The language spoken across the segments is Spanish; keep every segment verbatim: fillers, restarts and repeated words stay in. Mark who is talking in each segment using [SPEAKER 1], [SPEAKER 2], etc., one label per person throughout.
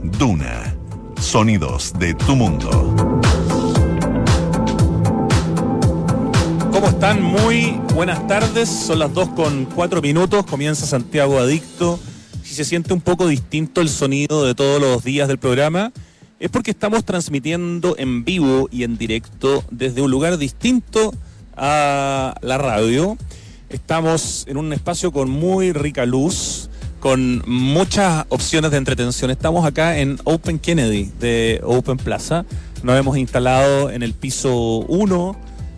[SPEAKER 1] Duna. Sonidos de tu mundo.
[SPEAKER 2] ¿Cómo están? Muy buenas tardes. Son las dos con cuatro minutos. Comienza Santiago Adicto. Si se siente un poco distinto el sonido de todos los días del programa, es porque estamos transmitiendo en vivo y en directo desde un lugar distinto a la radio. Estamos en un espacio con muy rica luz, con muchas opciones de entretención. Estamos acá en Open Kennedy de Open Plaza. Nos hemos instalado en el piso uno,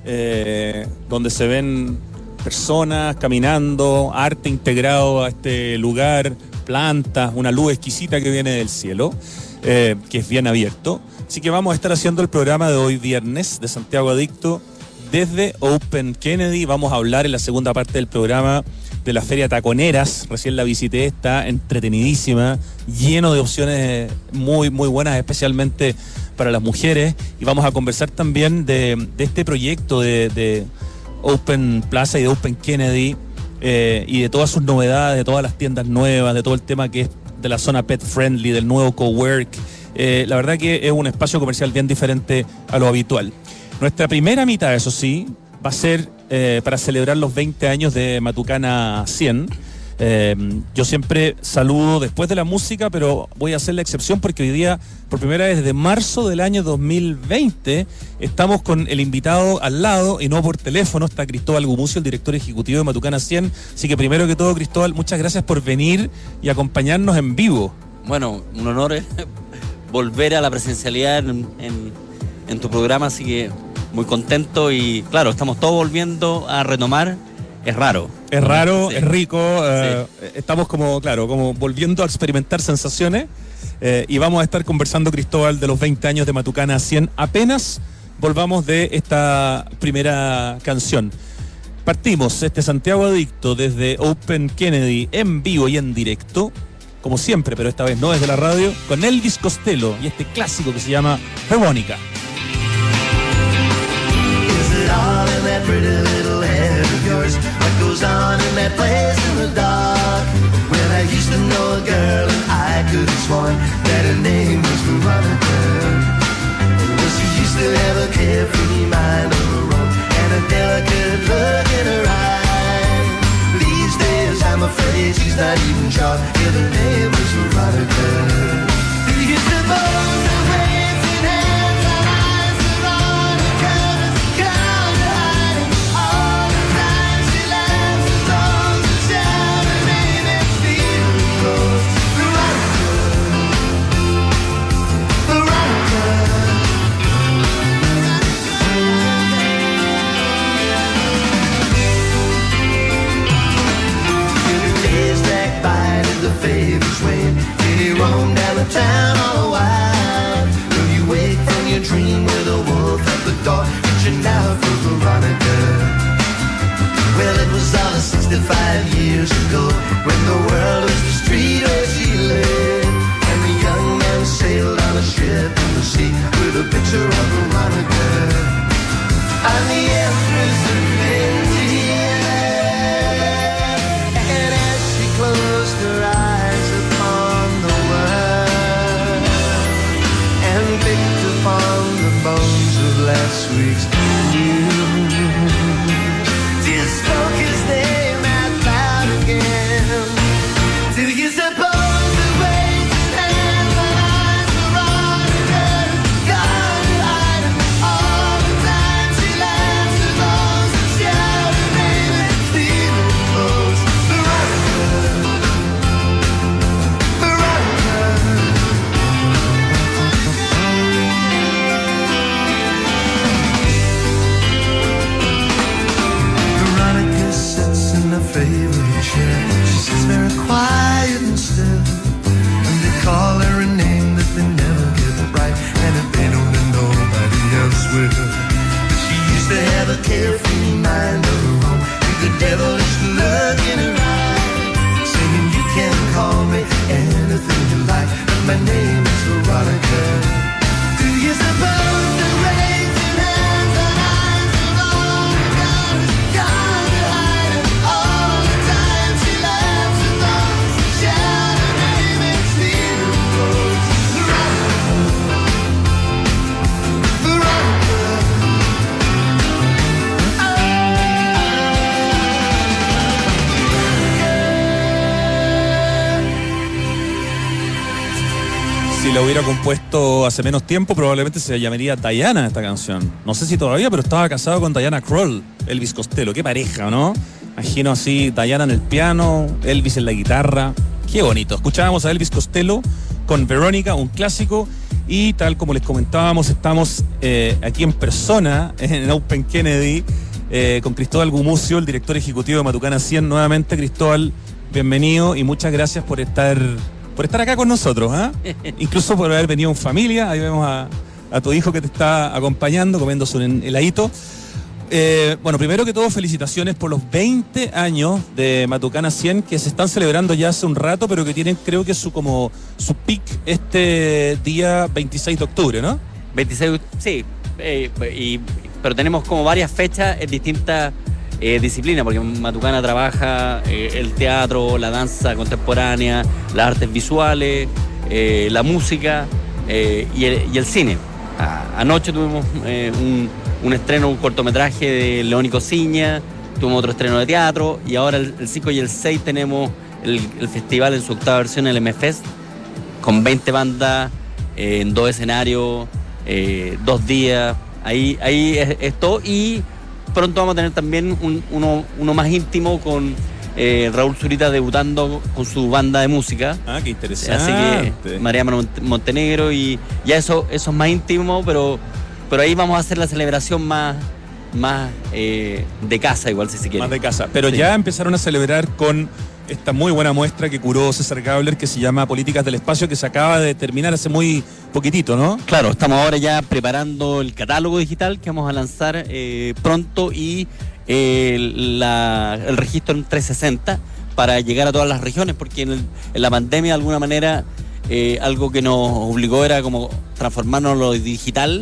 [SPEAKER 2] eh, donde se ven personas caminando, arte integrado a este lugar, plantas, una luz exquisita que viene del cielo, eh, que es bien abierto. Así que vamos a estar haciendo el programa de hoy viernes de Santiago Adicto desde Open Kennedy. Vamos a hablar en la segunda parte del programa de la Feria Taconeras. Recién la visité, está entretenidísima, lleno de opciones muy, muy buenas, especialmente para las mujeres. Y vamos a conversar también de, de este proyecto de, de Open Plaza y de Open Kennedy, eh, y de todas sus novedades, de todas las tiendas nuevas, de todo el tema que es de la zona pet friendly, del nuevo cowork. Eh, la verdad que es un espacio comercial bien diferente a lo habitual. Nuestra primera mitad, eso sí, va a ser eh, para celebrar los veinte años de Matucana cien. Eh, yo siempre saludo después de la música, pero voy a hacer la excepción porque hoy día, por primera vez desde marzo del año dos mil veinte, estamos con el invitado al lado y no por teléfono. Está Cristóbal Gumucio, el director ejecutivo de Matucana cien. Así que primero que todo, Cristóbal, muchas gracias por venir y acompañarnos en vivo.
[SPEAKER 3] Bueno, un honor volver a la presencialidad en, en, en tu programa, así que muy contento. Y claro, estamos todos volviendo a retomar. Es raro.
[SPEAKER 2] Es raro,
[SPEAKER 3] sí.
[SPEAKER 2] Es rico. Eh,
[SPEAKER 3] sí.
[SPEAKER 2] Estamos como, claro, como volviendo a experimentar sensaciones. Eh, y vamos a estar conversando, Cristóbal, de los veinte años de Matucana cien. Apenas volvamos de esta primera canción. Partimos este Santiago Adicto desde Open Kennedy en vivo y en directo, como siempre, pero esta vez no desde la radio, con Elvis Costello y este clásico que se llama Verónica.
[SPEAKER 4] All in that pretty little head of yours. What goes on in that place in the dark? Well, I used to know a girl and I could have sworn that her name was Veronica. Well, she used to have a carefree mind of her own and a delicate look in her eye. These days I'm afraid she's not even sure if her name was Veronica. Do you suppose that waves in hands and eyes Veronica does come to hiding all the time she laughs and throws a shout and maybe feel close. Veronica, Veronica. The days drag by to the favors wane. He roamed down the town all a while. Will you wake from your dream with a wolf at the door, reaching out for Veronica? Well, it was all sixty-five years ago, when the world was the street where she lived, and the young man sailed on a ship in the sea with a picture of Veronica. I'm the empress of India, and as she closed her eyes upon the world,
[SPEAKER 2] Si la hubiera compuesto hace menos tiempo, probablemente se llamaría Diana esta canción. No sé si todavía, pero estaba casado con Diana Krall, Elvis Costello. Qué pareja, ¿no? Imagino así, Diana en el piano, Elvis en la guitarra. Qué bonito. Escuchábamos a Elvis Costello con Verónica, un clásico. Y tal como les comentábamos, estamos eh, aquí en persona, en Open Kennedy, eh, con Cristóbal Gumucio, el director ejecutivo de Matucana cien. Nuevamente, Cristóbal, bienvenido y muchas gracias por estar... por estar acá con nosotros, ¿eh? Incluso por haber venido en familia. Ahí vemos a, a tu hijo que te está acompañando, comiéndose un heladito. Eh, bueno, primero que todo, felicitaciones por los veinte años de Matucana cien, que se están celebrando ya hace un rato, pero que tienen, creo que su como su pic este día veintiséis de octubre, ¿no?
[SPEAKER 3] veintiséis, sí, eh, y, pero tenemos como varias fechas en distintas Eh, disciplina, porque Matucana trabaja eh, el teatro, la danza contemporánea, las artes visuales, eh, la música eh, y, el, y el cine. A, anoche tuvimos eh, un, un estreno, un cortometraje de Leónico Ciña, tuvimos otro estreno de teatro y ahora el, el cinco y el seis tenemos el, el festival en su octava versión, el M-Fest, con veinte bandas eh, en dos escenarios, eh, dos días. Ahí, ahí es, es todo. Y pronto vamos a tener también un, uno, uno más íntimo con eh, Raúl Zurita debutando con su banda de música.
[SPEAKER 2] Ah, qué interesante.
[SPEAKER 3] Así que María Montenegro, y ya eso, eso es más íntimo, pero, pero ahí vamos a hacer la celebración más, más eh, de casa, igual si se quiere.
[SPEAKER 2] Más de casa. Pero
[SPEAKER 3] sí,
[SPEAKER 2] ya empezaron a celebrar con esta muy buena muestra que curó César Gabler, que se llama Políticas del Espacio, que se acaba de terminar hace muy poquitito, ¿no?
[SPEAKER 3] Claro, estamos ahora ya preparando el catálogo digital que vamos a lanzar eh, pronto y eh, la, el registro en trescientos sesenta para llegar a todas las regiones, porque en, el, en la pandemia de alguna manera eh, algo que nos obligó era como transformarnos en lo digital,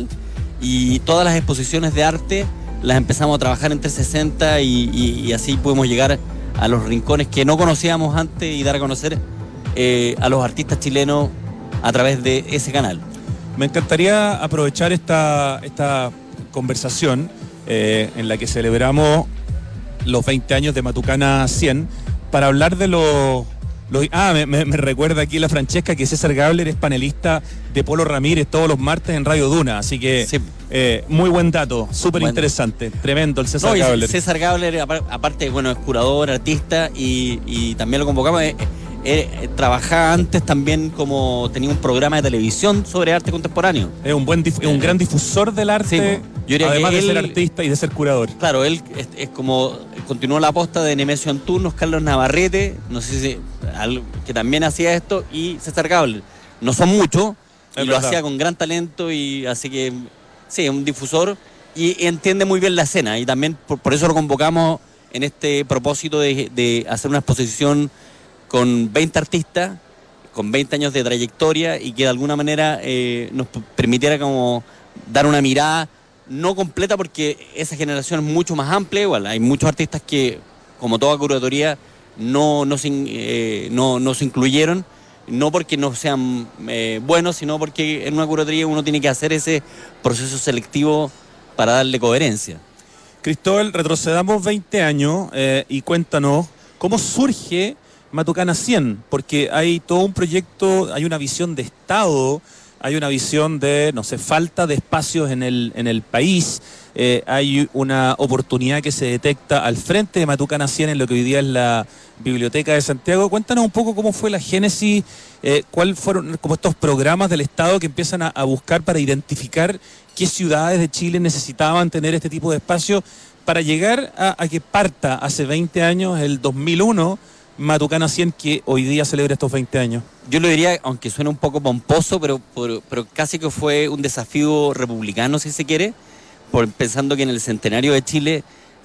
[SPEAKER 3] y todas las exposiciones de arte las empezamos a trabajar en trescientos sesenta y, y, y así podemos llegar a los rincones que no conocíamos antes y dar a conocer eh, a los artistas chilenos a través de ese canal.
[SPEAKER 2] Me encantaría aprovechar esta, esta conversación eh, en la que celebramos los veinte años de Matucana cien para hablar de los... los ah, me, me, me recuerda aquí la Francesca que César Gabler es panelista de Polo Ramírez todos los martes en Radio Duna, así que sí. eh, muy buen dato, súper bueno. interesante, tremendo el César no, Gabler.
[SPEAKER 3] César Gabler, aparte, bueno, es curador, artista y, y también lo convocamos. Eh, eh, trabajaba antes también como tenía un programa de televisión sobre arte contemporáneo.
[SPEAKER 2] Es un buen dif- es un gran difusor del arte, sí, yo diría además que de él, ser artista y de ser curador.
[SPEAKER 3] Claro, él es, es como continuó la aposta de Nemesio Antunos, Carlos Navarrete, no sé si que también hacía esto, y César Gabler. No son muchos, y lo hacía con gran talento, y así que sí, un difusor y, y entiende muy bien la escena, y también por, por eso lo convocamos en este propósito de, de hacer una exposición con veinte artistas, con veinte años de trayectoria, y que de alguna manera eh, nos permitiera como dar una mirada no completa, porque esa generación es mucho más amplia. Igual hay muchos artistas que, como toda curatoría, no, no, se, eh, no, no se incluyeron, no porque no sean eh, buenos, sino porque en una curatoría uno tiene que hacer ese proceso selectivo para darle coherencia.
[SPEAKER 2] Cristóbal, retrocedamos veinte años eh, y cuéntanos cómo surge Matucana cien, porque hay todo un proyecto, hay una visión de Estado, hay una visión de, no sé, falta de espacios en el, en el país, eh, hay una oportunidad que se detecta al frente de Matucana cien en lo que hoy día es la Biblioteca de Santiago. Cuéntanos un poco cómo fue la génesis, eh, cuáles fueron como estos programas del Estado que empiezan a, a buscar para identificar qué ciudades de Chile necesitaban tener este tipo de espacios para llegar a, a que parta hace veinte años, el dos mil uno, Matucana cien, que hoy día celebra estos veinte años.
[SPEAKER 3] Yo lo diría, aunque suene un poco pomposo, pero, pero, pero casi que fue un desafío republicano, si se quiere, por, pensando que en el centenario de Chile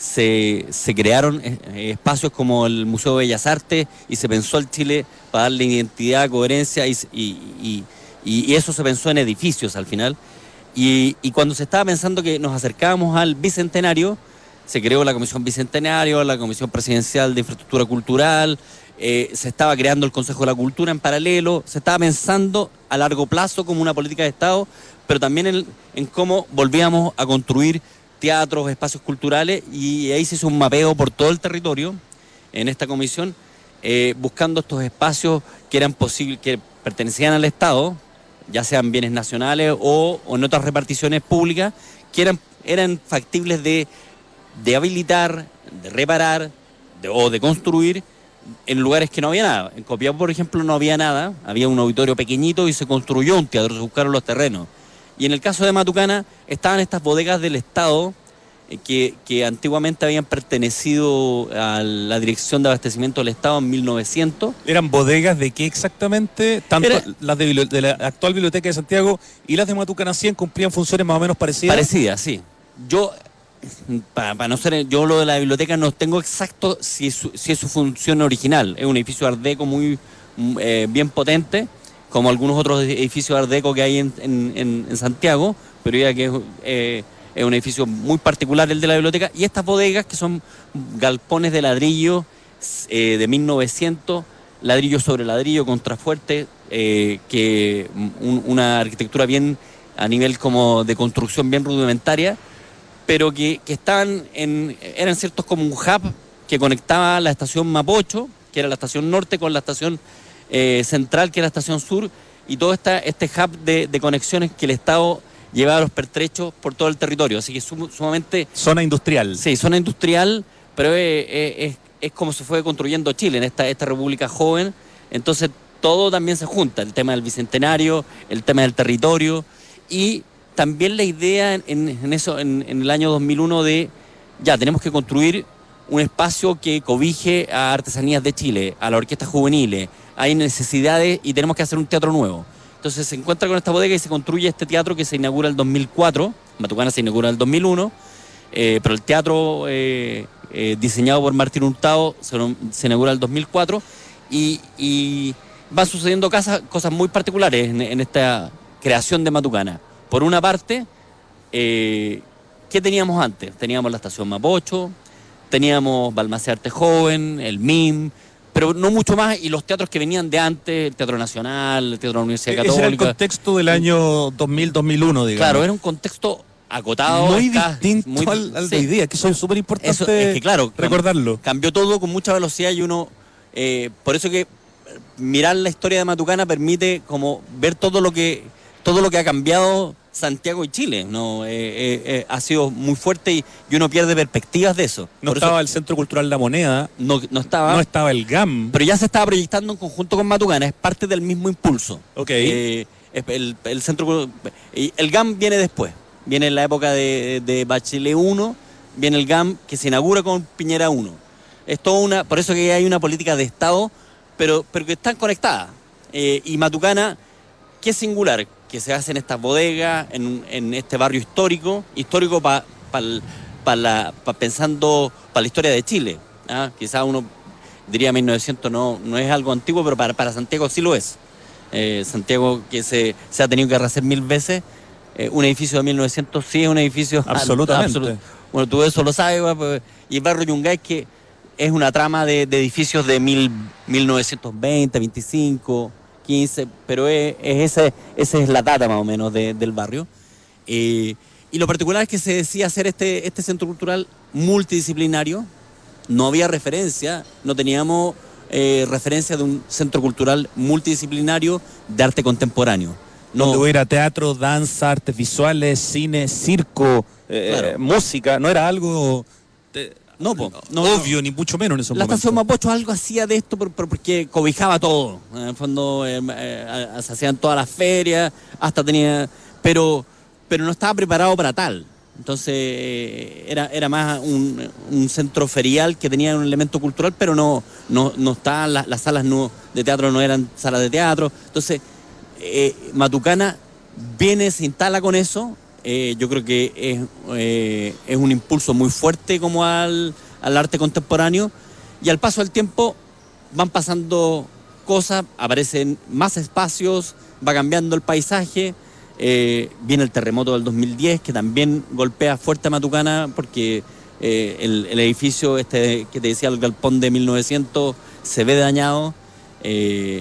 [SPEAKER 3] se, se crearon eh, espacios como el Museo de Bellas Artes, y se pensó el Chile para darle identidad, coherencia, y, y, y, y eso se pensó en edificios al final. Y, y cuando se estaba pensando que nos acercábamos al bicentenario, se creó la Comisión Bicentenario, la Comisión Presidencial de Infraestructura Cultural, eh, se estaba creando el Consejo de la Cultura en paralelo, se estaba pensando a largo plazo como una política de Estado, pero también en, en cómo volvíamos a construir teatros, espacios culturales, y ahí se hizo un mapeo por todo el territorio en esta comisión, eh, buscando estos espacios que eran posibles, que pertenecían al Estado, ya sean bienes nacionales o, o en otras reparticiones públicas, que eran, eran factibles de, de habilitar, de reparar de, o de construir en lugares que no había nada. En Copiapó, por ejemplo, no había nada, había un auditorio pequeñito y se construyó un teatro, se buscaron los terrenos. Y en el caso de Matucana estaban estas bodegas del Estado eh, que, que antiguamente habían pertenecido a la Dirección de Abastecimiento del Estado en mil novecientos.
[SPEAKER 2] ¿Eran bodegas de qué exactamente? Tanto
[SPEAKER 3] Era,
[SPEAKER 2] las de, de la actual Biblioteca de Santiago y las de Matucana cien cumplían funciones más o menos parecidas.
[SPEAKER 3] Parecidas, sí. Yo, para pa no ser, yo lo de la biblioteca no tengo exacto si es su, si es su función original. Es un edificio art deco muy eh, bien potente, como algunos otros edificios art deco que hay en, en, en Santiago, pero ya que es, eh, es un edificio muy particular el de la biblioteca. Y estas bodegas, que son galpones de ladrillo eh, de mil novecientos, ladrillo sobre ladrillo, contrafuerte, eh, que un, una arquitectura bien a nivel como de construcción bien rudimentaria, pero que, que estaban en, eran ciertos como un hub que conectaba la estación Mapocho, que era la estación norte, con la estación eh, central, que era la estación sur, y todo esta, este hub de, de conexiones que el Estado llevaba a los pertrechos por todo el territorio. Así que sum, sumamente...
[SPEAKER 2] Zona industrial.
[SPEAKER 3] Sí, zona industrial, pero es, es, es como se fue construyendo Chile, en esta, esta república joven. Entonces todo también se junta, el tema del Bicentenario, el tema del territorio, y también la idea en, en eso, en, en el año dos mil uno de, ya, tenemos que construir un espacio que cobije a Artesanías de Chile, a la orquesta juveniles, hay necesidades y tenemos que hacer un teatro nuevo. Entonces se encuentra con esta bodega y se construye este teatro que se inaugura el dos mil cuatro, Matucana se inaugura el dos mil uno, eh, pero el teatro eh, eh, diseñado por Martín Hurtado se, se inaugura el dos mil cuatro, y, y van sucediendo cosas, cosas muy particulares en, en esta creación de Matucana. Por una parte, eh, ¿qué teníamos antes? Teníamos la estación Mapocho, teníamos Balmaceda Arte Joven, el M I M, pero no mucho más, y los teatros que venían de antes, el Teatro Nacional, el Teatro de la Universidad Católica.
[SPEAKER 2] Ese era el contexto del año dos mil dos mil uno, digamos.
[SPEAKER 3] Claro, era un contexto acotado.
[SPEAKER 2] Muy
[SPEAKER 3] está,
[SPEAKER 2] distinto
[SPEAKER 3] muy,
[SPEAKER 2] al, al
[SPEAKER 3] sí.
[SPEAKER 2] de hoy día, que eso es súper importante
[SPEAKER 3] eso, es que, claro,
[SPEAKER 2] recordarlo.
[SPEAKER 3] Cambió todo con mucha velocidad y uno... Eh, por eso que mirar la historia de Matucana permite como ver todo lo que, todo lo que ha cambiado Santiago y Chile, ¿no? Eh, eh, eh, ha sido muy fuerte y, y uno pierde perspectivas de eso.
[SPEAKER 2] No
[SPEAKER 3] Por
[SPEAKER 2] estaba
[SPEAKER 3] eso,
[SPEAKER 2] el Centro Cultural La Moneda,
[SPEAKER 3] no, no estaba,
[SPEAKER 2] no estaba el G A M.
[SPEAKER 3] pero ya se estaba proyectando en conjunto con Matucana, es parte del mismo impulso.
[SPEAKER 2] Ok.
[SPEAKER 3] Eh, el, el centro, el G A M viene después, viene en la época de, de Bachelet uno, viene el G A M que se inaugura con Piñera uno. Es toda una, por eso que hay una política de Estado, pero, pero que están conectadas. Eh, y Matucana, qué singular, que se hace en estas bodegas, en, en este barrio histórico, histórico para pa, pa la, pa pensando para la historia de Chile. ¿Ah? Quizás uno diría mil novecientos no, no es algo antiguo, pero para, para Santiago sí lo es. Eh, Santiago, que se, se ha tenido que rehacer mil veces, eh, un edificio de mil novecientos sí es un edificio...
[SPEAKER 2] Absolutamente.
[SPEAKER 3] Absolut, bueno, tú eso lo sabes, pues, y el barrio Yungay, que es una trama de, de edificios de mil, mil novecientos veinte, veinticinco... quince, pero es, es ese, esa es la data más o menos de, del barrio. Eh, y lo particular es que se decía hacer este, este centro cultural multidisciplinario. No había referencia, no teníamos eh, referencia de un centro cultural multidisciplinario de arte contemporáneo. No,
[SPEAKER 2] donde hubiera teatro, danza, artes visuales, cine, circo, eh,
[SPEAKER 3] Claro.
[SPEAKER 2] música, no era algo... de-
[SPEAKER 3] no, po, no,
[SPEAKER 2] obvio,
[SPEAKER 3] no.
[SPEAKER 2] ni mucho menos en esos
[SPEAKER 3] La
[SPEAKER 2] momentos.
[SPEAKER 3] estación Mapocho algo hacía de esto por, por- porque cobijaba todo. En el fondo eh, eh, se hacían todas las ferias, hasta tenía... Pero, pero no estaba preparado para tal. Entonces eh, era, era más un, un centro ferial que tenía un elemento cultural, pero no, no, no estaban las, las salas no, de teatro, no eran salas de teatro. Entonces eh, Matucana viene, se instala con eso. Eh, yo creo que es, eh, es un impulso muy fuerte como al, al arte contemporáneo, y al paso del tiempo van pasando cosas, aparecen más espacios, va cambiando el paisaje. Eh, viene el terremoto del dos mil diez que también golpea fuerte a Matucana porque eh, el, el edificio este que te decía, el galpón de mil novecientos, se ve dañado. Eh,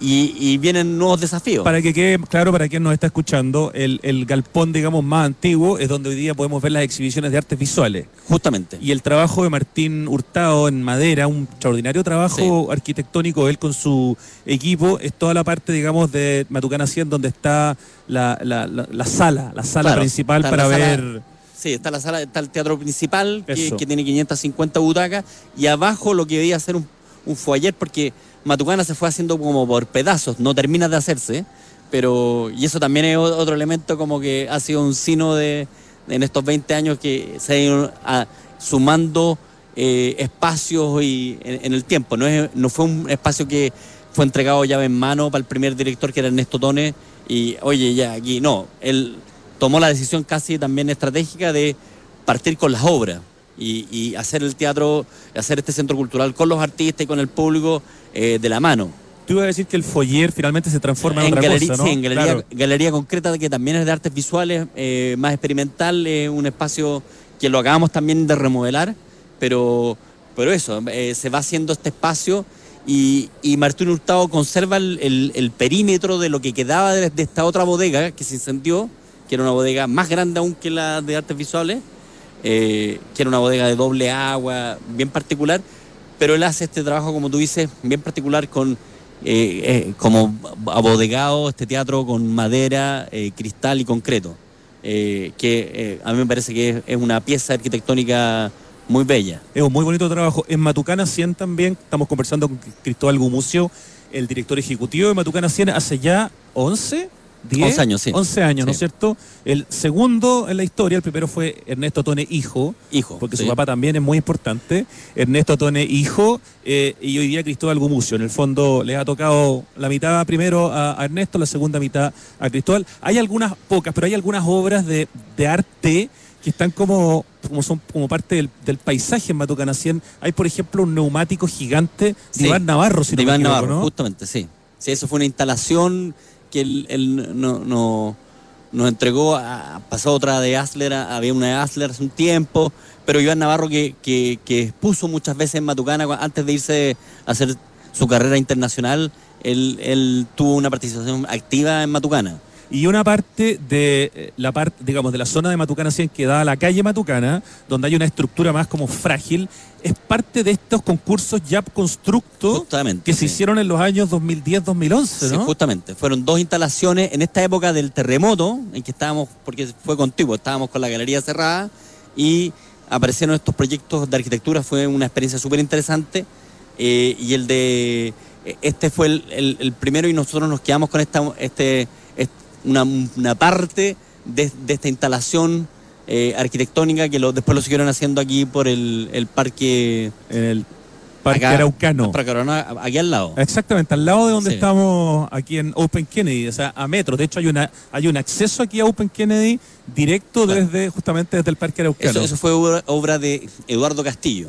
[SPEAKER 3] y, y vienen nuevos desafíos.
[SPEAKER 2] Para que quede claro para quien nos está escuchando, el, el galpón, digamos, más antiguo es donde hoy día podemos ver las exhibiciones de artes visuales.
[SPEAKER 3] Justamente.
[SPEAKER 2] Y el trabajo de Martín Hurtado en madera, un extraordinario trabajo sí. arquitectónico, él con su equipo, es toda la parte, digamos, de Matucana cien, donde está la, la, la, la sala, la sala claro, principal para ver... Sala,
[SPEAKER 3] sí, está la sala, está el teatro principal, que, que tiene quinientas cincuenta butacas, y abajo lo que debía ser un, un foyer, porque Matucana se fue haciendo como por pedazos, no termina de hacerse, pero y eso también es otro elemento como que ha sido un sino de, de en estos veinte años que se ha ido a, sumando eh, espacios y en, en el tiempo. No, es, no fue un espacio que fue entregado llave en mano para el primer director, que era Ernesto Tone, y oye, ya aquí no, él tomó la decisión casi también estratégica de partir con las obras. Y, y hacer el teatro, hacer este centro cultural con los artistas y con el público eh, de la mano.
[SPEAKER 2] Tú ibas a decir que el foyer finalmente se transforma en, en otra
[SPEAKER 3] galería,
[SPEAKER 2] cosa, ¿no?
[SPEAKER 3] Sí, en galería,
[SPEAKER 2] claro.
[SPEAKER 3] galería concreta, que también es de artes visuales, eh, más experimental, eh, un espacio que lo acabamos también de remodelar, pero, pero eso, eh, se va haciendo este espacio y, y Martín Hurtado conserva el, el, el perímetro de lo que quedaba de, de esta otra bodega que se incendió, que era una bodega más grande aún que la de artes visuales. Eh, que era una bodega de doble agua, bien particular, pero él hace este trabajo, como tú dices, bien particular, con eh, eh, como abodegado, este teatro con madera, eh, cristal y concreto, eh, que eh, a mí me parece que es, es una pieza arquitectónica muy bella.
[SPEAKER 2] Es un muy bonito trabajo. En Matucana cien también, estamos conversando con Cristóbal Gumucio, el director ejecutivo de Matucana cien, hace ya once... diez,
[SPEAKER 3] once años, sí.
[SPEAKER 2] once años,
[SPEAKER 3] sí.
[SPEAKER 2] ¿no es cierto? El segundo en la historia, el primero fue Ernesto Tone, hijo.
[SPEAKER 3] Hijo.
[SPEAKER 2] Porque
[SPEAKER 3] sí.
[SPEAKER 2] su papá también es muy importante. Ernesto Tone, hijo, eh, y hoy día Cristóbal Gumucio. En el fondo les ha tocado la mitad primero a, a Ernesto, la segunda mitad a Cristóbal. Hay algunas pocas, pero hay algunas obras de, de arte que están como, como son como parte del, del paisaje en Matucana cien. Hay, por ejemplo, un neumático gigante de
[SPEAKER 3] sí.
[SPEAKER 2] Iván Navarro, si
[SPEAKER 3] de
[SPEAKER 2] no
[SPEAKER 3] Iván
[SPEAKER 2] me equivoco,
[SPEAKER 3] Navarro,
[SPEAKER 2] ¿no?
[SPEAKER 3] Justamente, sí. Sí, eso fue una instalación que él, él no, no, nos entregó, a, pasó otra de Asler, a, había una de Asler hace un tiempo, pero Iván Navarro que, que, que expuso muchas veces en Matucana antes de irse a hacer su carrera internacional, él, él tuvo una participación activa en Matucana.
[SPEAKER 2] Y una parte de la parte, digamos, de la zona de Matucana cien que da a la calle Matucana, donde hay una estructura más como frágil, es parte de estos concursos Yap Constructo
[SPEAKER 3] justamente,
[SPEAKER 2] que
[SPEAKER 3] sí.
[SPEAKER 2] se hicieron en los años dos mil diez dos mil once, ¿no?
[SPEAKER 3] Sí, justamente. Fueron dos instalaciones en esta época del terremoto, en que estábamos, porque fue contigo, estábamos con la galería cerrada y aparecieron estos proyectos de arquitectura, fue una experiencia súper interesante eh, y el de, este fue el, el, el primero y nosotros nos quedamos con esta, este, este Una, una parte de, de esta instalación eh, arquitectónica que lo, después lo siguieron haciendo aquí por el, el parque
[SPEAKER 2] el parque
[SPEAKER 3] acá,
[SPEAKER 2] Araucano
[SPEAKER 3] parque Araucano, aquí al lado.
[SPEAKER 2] Exactamente, al lado de donde
[SPEAKER 3] sí.
[SPEAKER 2] estamos aquí en Open Kennedy, o sea, a metros. De hecho hay una hay un acceso aquí a Open Kennedy directo claro. desde justamente desde el parque Araucano.
[SPEAKER 3] Eso, eso fue obra, obra de Eduardo Castillo.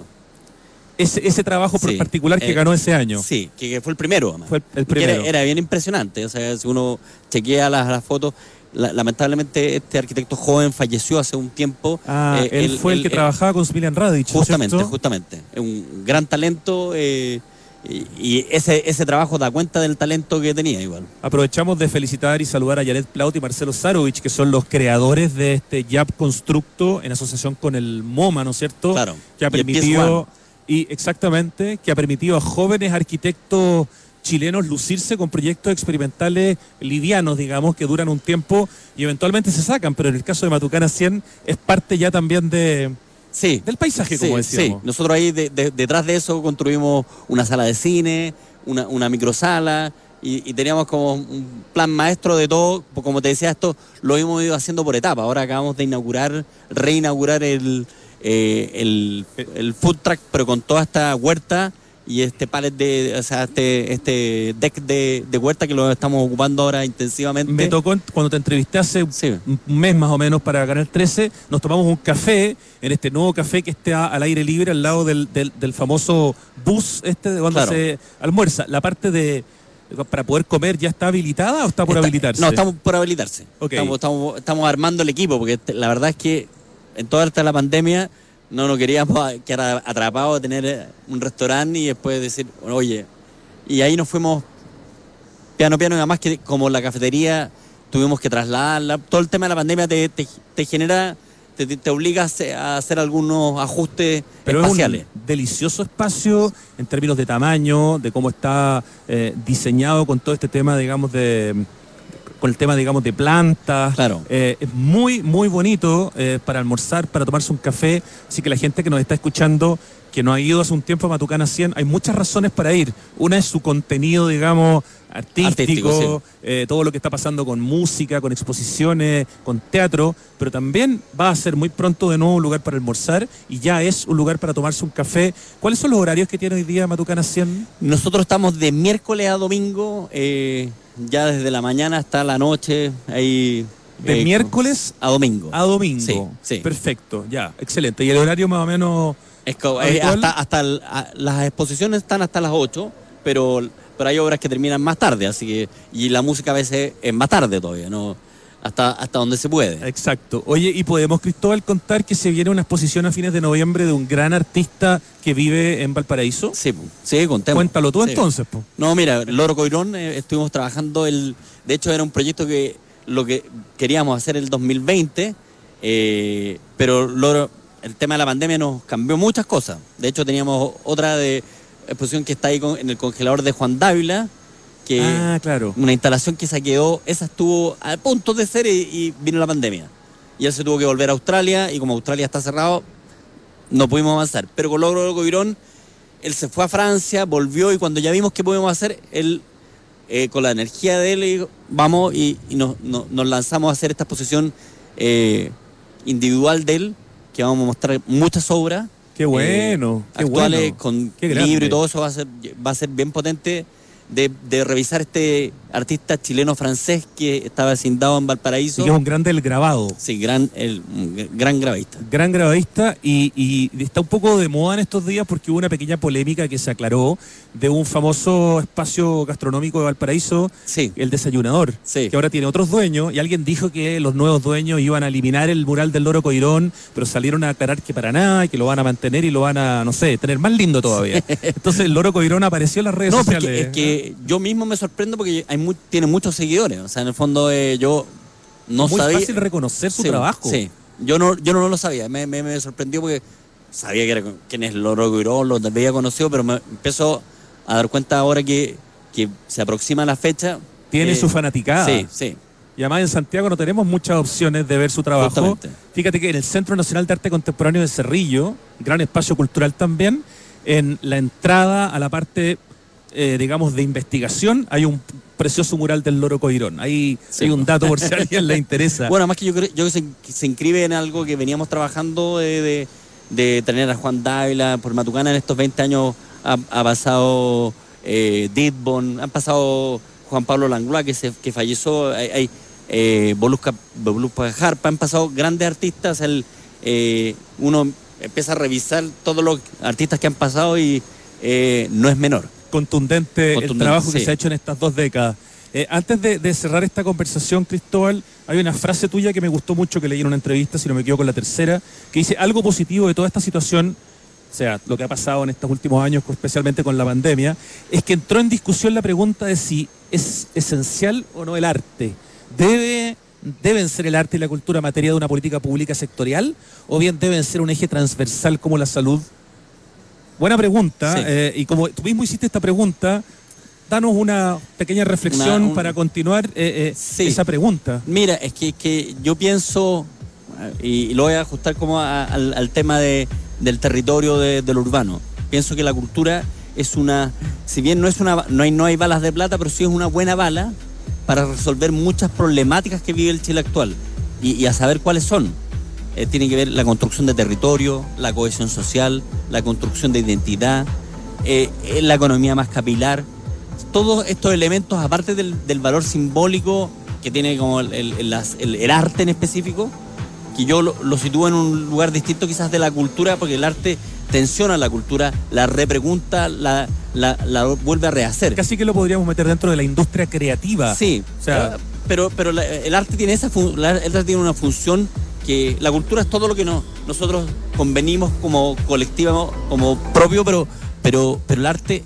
[SPEAKER 2] Ese, ese trabajo sí, particular que eh, ganó ese año.
[SPEAKER 3] Sí, que, que fue el primero. Además.
[SPEAKER 2] Fue el, el primero.
[SPEAKER 3] Era, era bien impresionante. O sea, si uno chequea las, las fotos, la, lamentablemente este arquitecto joven falleció hace un tiempo.
[SPEAKER 2] Ah, eh, él, él fue el, el que él, trabajaba con Smiljan Radic.
[SPEAKER 3] Justamente,
[SPEAKER 2] ¿cierto?
[SPEAKER 3] justamente. Un gran talento eh, y, y ese, ese trabajo da cuenta del talento que tenía igual.
[SPEAKER 2] Aprovechamos de felicitar y saludar a Jared Plaut y Marcelo Zarovich, que son los creadores de este Yap Constructo en asociación con el MoMA, ¿no es cierto?
[SPEAKER 3] Claro.
[SPEAKER 2] Que ha permitido... Y exactamente, que ha permitido a jóvenes arquitectos chilenos lucirse con proyectos experimentales livianos, digamos, que duran un tiempo y eventualmente se sacan, pero en el caso de Matucana cien es parte ya también de
[SPEAKER 3] sí,
[SPEAKER 2] del paisaje,
[SPEAKER 3] sí,
[SPEAKER 2] como decíamos.
[SPEAKER 3] Sí, nosotros ahí de, de, detrás de eso construimos una sala de cine, una, una microsala y, y teníamos como un plan maestro de todo, como te decía, esto lo hemos ido haciendo por etapas. Ahora acabamos de inaugurar, reinaugurar el... Eh, el, el food truck, pero con toda esta huerta y este pallet de, o sea, este, este deck de, de huerta que lo estamos ocupando ahora intensivamente.
[SPEAKER 2] Me tocó cuando te entrevisté hace sí. un mes más o menos para Canal trece, nos tomamos un café en este nuevo café que está al aire libre al lado del, del, del famoso bus este de cuando claro. se almuerza. La parte de para poder comer ya está habilitada o está por
[SPEAKER 3] está,
[SPEAKER 2] habilitarse?
[SPEAKER 3] No, estamos por habilitarse.
[SPEAKER 2] Okay.
[SPEAKER 3] Estamos, estamos, estamos armando el equipo porque la verdad es que en toda esta la pandemia no nos queríamos quedar atrapados de tener un restaurante y después decir, oye, y ahí nos fuimos piano piano, y además que como la cafetería tuvimos que trasladarla, todo el tema de la pandemia te, te, te genera, te, te obliga a hacer algunos ajustes
[SPEAKER 2] Pero
[SPEAKER 3] espaciales.
[SPEAKER 2] Es un delicioso espacio en términos de tamaño, de cómo está eh, diseñado con todo este tema, digamos, de con el tema, digamos, de plantas.
[SPEAKER 3] Claro.
[SPEAKER 2] Eh, es muy, muy bonito eh, para almorzar, para tomarse un café. Así que la gente que nos está escuchando, que no ha ido hace un tiempo a Matucana cien, hay muchas razones para ir. Una es su contenido, digamos, artístico,
[SPEAKER 3] Artístico, sí.
[SPEAKER 2] eh, todo lo que está pasando con música, con exposiciones, con teatro, pero también va a ser muy pronto de nuevo un lugar para almorzar y ya es un lugar para tomarse un café. ¿Cuáles son los horarios que tiene hoy día Matucana cien?
[SPEAKER 3] Nosotros estamos de miércoles a domingo, eh, ya desde la mañana hasta la noche. Ahí,
[SPEAKER 2] De
[SPEAKER 3] eh,
[SPEAKER 2] miércoles
[SPEAKER 3] a domingo.
[SPEAKER 2] a domingo.
[SPEAKER 3] Sí, sí.
[SPEAKER 2] Perfecto, ya, excelente. ¿Y el horario más o menos?
[SPEAKER 3] Es co- eh,
[SPEAKER 2] ¿Habitual?
[SPEAKER 3] hasta, hasta el- a- las exposiciones están hasta las ocho, pero, pero hay obras que terminan más tarde, así que, y la música a veces es más tarde todavía, ¿no? Hasta, hasta donde se puede.
[SPEAKER 2] Exacto. Oye, ¿y podemos, Cristóbal, contar que se viene una exposición a fines de noviembre de un gran artista que vive en Valparaíso?
[SPEAKER 3] Sí, pu, sí, contemos.
[SPEAKER 2] Cuéntalo tú
[SPEAKER 3] Sí.
[SPEAKER 2] entonces, po.
[SPEAKER 3] No, mira, Loro Coirón, eh, estuvimos trabajando, el, de hecho era un proyecto que lo que queríamos hacer el dos mil veinte, eh, pero Loro, el tema de la pandemia nos cambió muchas cosas. De hecho teníamos otra de exposición que está ahí con- en el congelador de Juan Dávila, que
[SPEAKER 2] Ah, claro.
[SPEAKER 3] una instalación que se quedó, esa estuvo a punto de ser y, y vino la pandemia. Y él se tuvo que volver a Australia y como Australia está cerrado, no pudimos avanzar. Pero con Loro Coirón, él se fue a Francia, volvió y cuando ya vimos qué podíamos hacer, él, eh, con la energía de él, dijo, vamos y, y nos, nos- nos lanzamos a hacer esta exposición eh, individual de él, que vamos a mostrar muchas obras.
[SPEAKER 2] Qué bueno,
[SPEAKER 3] eh,
[SPEAKER 2] qué
[SPEAKER 3] actuales,
[SPEAKER 2] bueno.
[SPEAKER 3] con
[SPEAKER 2] Qué grande.
[SPEAKER 3] libro y todo eso va a ser, va a ser bien potente de, de revisar este artista chileno-francés que estaba vecindado en Valparaíso.
[SPEAKER 2] Y que es un grande del grabado.
[SPEAKER 3] Sí, gran, el, un gran grabista.
[SPEAKER 2] Gran grabadista y, y está un poco de moda en estos días porque hubo una pequeña polémica que se aclaró de un famoso espacio gastronómico de Valparaíso,
[SPEAKER 3] Sí,
[SPEAKER 2] el Desayunador,
[SPEAKER 3] Sí.
[SPEAKER 2] que ahora tiene otros dueños y alguien dijo que los nuevos dueños iban a eliminar el mural del Loro Coirón, pero salieron a aclarar que para nada y que lo van a mantener y lo van a, no sé, tener más lindo todavía. Entonces el Loro Coirón apareció en las redes
[SPEAKER 3] no,
[SPEAKER 2] sociales.
[SPEAKER 3] porque es que yo mismo me sorprendo porque hay mu- tiene muchos seguidores. O sea, en el fondo eh, yo no
[SPEAKER 2] Muy
[SPEAKER 3] sabía.
[SPEAKER 2] fácil reconocer su
[SPEAKER 3] Sí,
[SPEAKER 2] trabajo.
[SPEAKER 3] Sí, yo no, yo no lo sabía. Me, me, me sorprendió porque sabía que era quién es Loro Coirón, lo había conocido, pero me empezó a dar cuenta ahora que, que se aproxima la fecha.
[SPEAKER 2] Tiene
[SPEAKER 3] eh,
[SPEAKER 2] su fanaticada.
[SPEAKER 3] Sí, sí.
[SPEAKER 2] Y además en Santiago no tenemos muchas opciones de ver su trabajo.
[SPEAKER 3] Justamente.
[SPEAKER 2] Fíjate que en el Centro Nacional de Arte Contemporáneo de Cerrillo, gran espacio cultural también, en la entrada a la parte, eh, digamos, de investigación, hay un precioso mural del Loro Coirón. Ahí
[SPEAKER 3] Sí.
[SPEAKER 2] hay un dato por si a alguien le interesa.
[SPEAKER 3] Bueno, además que yo creo yo que se, que se inscribe en algo que veníamos trabajando de, de, de tener a Juan Dávila por Matucana en estos veinte años. Ha, ha pasado eh, Didbon, han pasado Juan Pablo Langlois, que, se, que falleció, hay, hay eh, Volusca, Volusca Jarpa, han pasado grandes artistas. El, eh, uno empieza a revisar todos los artistas que han pasado y eh, no es menor.
[SPEAKER 2] Contundente, el
[SPEAKER 3] Contundente,
[SPEAKER 2] trabajo que
[SPEAKER 3] sí.
[SPEAKER 2] se ha hecho en estas dos décadas. Eh, antes de, de cerrar esta conversación, Cristóbal, hay una frase tuya que me gustó mucho, que leí en una entrevista, si no me equivoco, la tercera, que dice: algo positivo de toda esta situación, o sea, lo que ha pasado en estos últimos años, especialmente con la pandemia, es que entró en discusión la pregunta de si es esencial o no el arte. ¿Debe, ¿Deben ser el arte y la cultura materia de una política pública sectorial o bien deben ser un eje transversal como la salud? Buena pregunta,
[SPEAKER 3] Sí.
[SPEAKER 2] eh, y como tú mismo hiciste esta pregunta, danos una pequeña reflexión
[SPEAKER 3] Una- un-
[SPEAKER 2] para continuar eh, eh,
[SPEAKER 3] Sí.
[SPEAKER 2] esa pregunta.
[SPEAKER 3] Mira, es que, que yo pienso, y, y lo voy a ajustar como a- al, al tema de, del territorio de, de lo urbano. Pienso que la cultura es una, si bien no es una, no hay, no hay balas de plata, pero sí es una buena bala para resolver muchas problemáticas que vive el Chile actual y, y a saber cuáles son. Eh, tiene que ver la construcción de territorio, la cohesión social, la construcción de identidad, eh, eh, la economía más capilar. Todos estos elementos, aparte del, del valor simbólico que tiene como el, el- el- las- el- el arte en específico, que yo lo, lo sitúo en un lugar distinto quizás de la cultura, porque el arte tensiona la cultura, la repregunta, la, la, la vuelve a rehacer.
[SPEAKER 2] Casi que lo podríamos meter dentro de la industria creativa.
[SPEAKER 3] Sí,
[SPEAKER 2] O sea,
[SPEAKER 3] eh, pero, pero la- el arte tiene esa fun- la- el arte tiene una función que la cultura es todo lo que no, nosotros convenimos como colectivo, como propio, pero, pero, pero el arte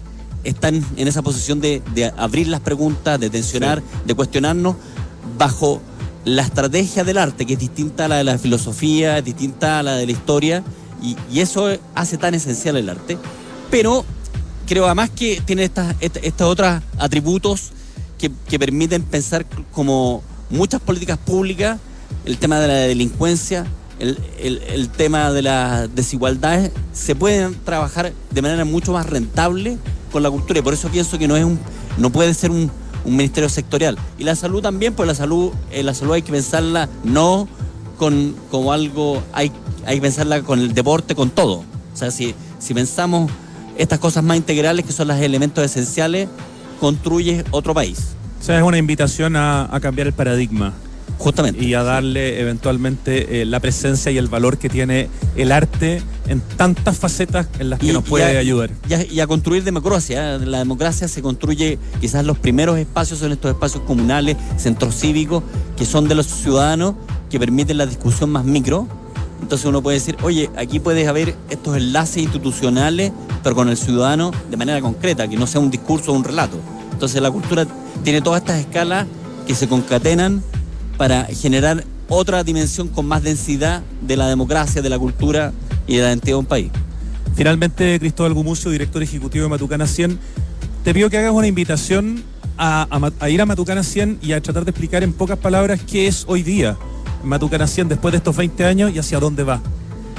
[SPEAKER 3] están en esa posición de, de abrir las preguntas, de tensionar, sí. de cuestionarnos bajo la estrategia del arte, que es distinta a la de la filosofía, es distinta a la de la historia, y, y eso hace tan esencial el arte. Pero creo además que tiene estas, estos otros atributos que, que permiten pensar como muchas políticas públicas, el tema de la delincuencia, el, el, el tema de las desigualdades, se pueden trabajar de manera mucho más rentable con la cultura, y por eso pienso que no es un, no puede ser un, un ministerio sectorial. Y la salud también, pues la salud, eh, la salud hay que pensarla no con como algo, hay, hay que pensarla con el deporte, con todo. O sea, si, si pensamos estas cosas más integrales, que son los elementos esenciales, construye otro país.
[SPEAKER 2] O sea, es una invitación a, a cambiar el paradigma.
[SPEAKER 3] Justamente.
[SPEAKER 2] Y a darle eventualmente eh, la presencia y el valor que tiene el arte en tantas facetas en las que y, nos puede
[SPEAKER 3] y a,
[SPEAKER 2] ayudar.
[SPEAKER 3] Y a, y a construir democracia. La democracia se construye, quizás los primeros espacios son estos espacios comunales, centros cívicos, que son de los ciudadanos, que permiten la discusión más micro. Entonces uno puede decir, oye, aquí puedes haber estos enlaces institucionales, pero con el ciudadano de manera concreta, que no sea un discurso o un relato. Entonces la cultura tiene todas estas escalas que se concatenan para generar otra dimensión con más densidad de la democracia, de la cultura y de la identidad de un país.
[SPEAKER 2] Finalmente, Cristóbal Gumucio, director ejecutivo de Matucana cien, te pido que hagas una invitación a, a, a ir a Matucana cien y a tratar de explicar en pocas palabras qué es hoy día Matucana cien después de estos veinte años y hacia dónde va.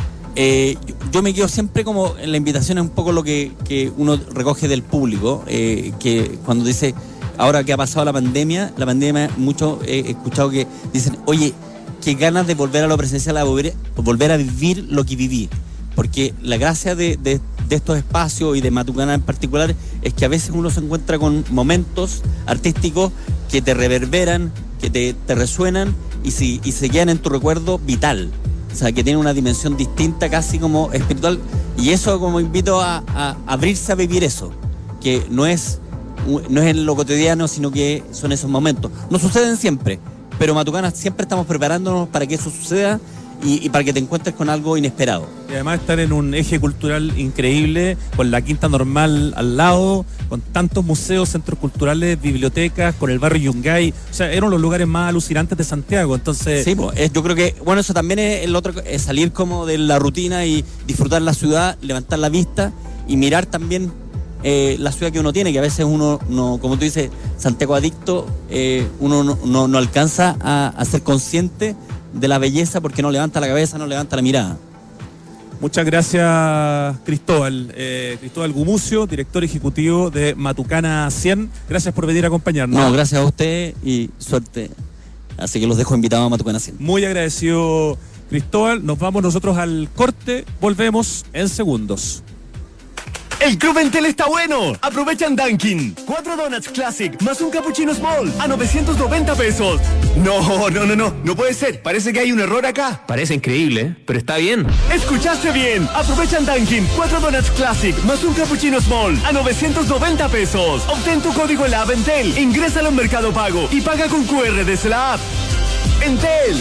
[SPEAKER 3] Eh, yo, yo me quedo siempre como en la invitación, es un poco lo que, que uno recoge del público, eh, que cuando dice, ahora que ha pasado la pandemia, la pandemia, mucho he escuchado que dicen, oye, qué ganas de volver a lo presencial, a volver, volver a vivir lo que viví. Porque la gracia de, de, de estos espacios y de Matucana en particular es que a veces uno se encuentra con momentos artísticos que te reverberan, que te, te resuenan y, si, y se quedan en tu recuerdo vital. O sea, que tiene una dimensión distinta, casi como espiritual. Y eso como invito a, a abrirse a vivir eso, que no es, no es en lo cotidiano, sino que son esos momentos. No suceden siempre, pero Matucana siempre estamos preparándonos para que eso suceda y, y para que te encuentres con algo inesperado.
[SPEAKER 2] Y además estar en un eje cultural increíble, con la Quinta Normal al lado, con tantos museos, centros culturales, bibliotecas, con el barrio Yungay. O sea, eran los lugares más alucinantes de Santiago. Entonces,
[SPEAKER 3] sí, pues, es, yo creo que, bueno, eso también es el otro, es salir como de la rutina y disfrutar la ciudad, levantar la vista y mirar también eh, la ciudad que uno tiene, que a veces uno, no, como tú dices, Santiago adicto, eh, uno no, no, no alcanza a, a ser consciente de la belleza porque no levanta la cabeza, no levanta la mirada.
[SPEAKER 2] Muchas gracias, Cristóbal. Eh, Cristóbal Gumucio, director ejecutivo de Matucana cien. Gracias por venir a acompañarnos.
[SPEAKER 3] No, gracias a usted y suerte. Así que los dejo invitados a Matucana cien.
[SPEAKER 2] Muy agradecido, Cristóbal. Nos vamos nosotros al corte. Volvemos en segundos.
[SPEAKER 5] El Club Entel está bueno. Aprovechan Dunkin'. Cuatro donuts Classic más un cappuccino Small a novecientos noventa pesos. No, no, no, no. No puede ser. Parece que hay un error acá.
[SPEAKER 6] Parece increíble, pero está bien.
[SPEAKER 5] Escuchaste bien. Aprovechan Dunkin'. Cuatro donuts Classic más un cappuccino Small a novecientos noventa pesos. Obtén tu código en la app Entel. Ingrésalo en Mercado Pago y paga con Q R desde la app. Entel.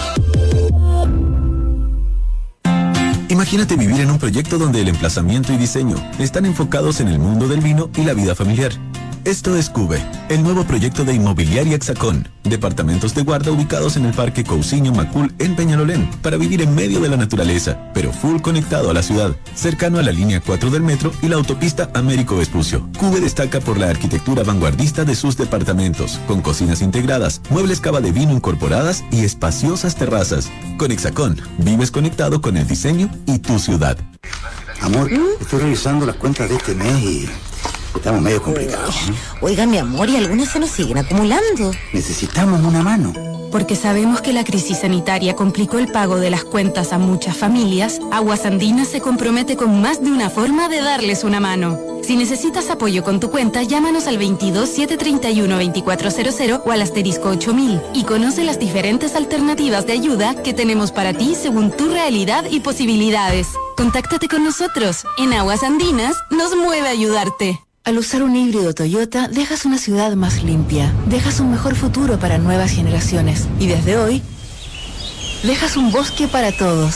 [SPEAKER 7] Imagínate vivir en un proyecto donde el emplazamiento y diseño están enfocados en el mundo del vino y la vida familiar. Esto es Cube, el nuevo proyecto de Inmobiliaria Hexacón. Departamentos de guarda ubicados en el Parque Cousiño Macul en Peñalolén, para vivir en medio de la naturaleza, pero full conectado a la ciudad, cercano a la línea cuatro del metro y la autopista Américo Vespucio. Cube destaca por la arquitectura vanguardista de sus departamentos, con cocinas integradas, muebles cava de vino incorporadas y espaciosas terrazas. Con Hexacón, vives conectado con el diseño y tu ciudad.
[SPEAKER 8] Amor, ¿Mm? estoy revisando las cuentas de este mes y estamos medio complicados, ¿no?
[SPEAKER 9] Oiga, mi amor, y algunas se nos siguen acumulando.
[SPEAKER 8] Necesitamos una mano.
[SPEAKER 10] Porque sabemos que la crisis sanitaria complicó el pago de las cuentas a muchas familias, Aguas Andinas se compromete con más de una forma de darles una mano. Si necesitas apoyo con tu cuenta, llámanos al veintidós, setecientos treinta y uno, veinticuatro cero cero o al asterisco ocho mil y conoce las diferentes alternativas de ayuda que tenemos para ti según tu realidad y posibilidades. Contáctate con nosotros. En Aguas Andinas nos mueve a ayudarte.
[SPEAKER 11] Al usar un híbrido Toyota, dejas una ciudad más limpia, dejas un mejor futuro para nuevas generaciones y desde hoy, dejas un bosque para todos.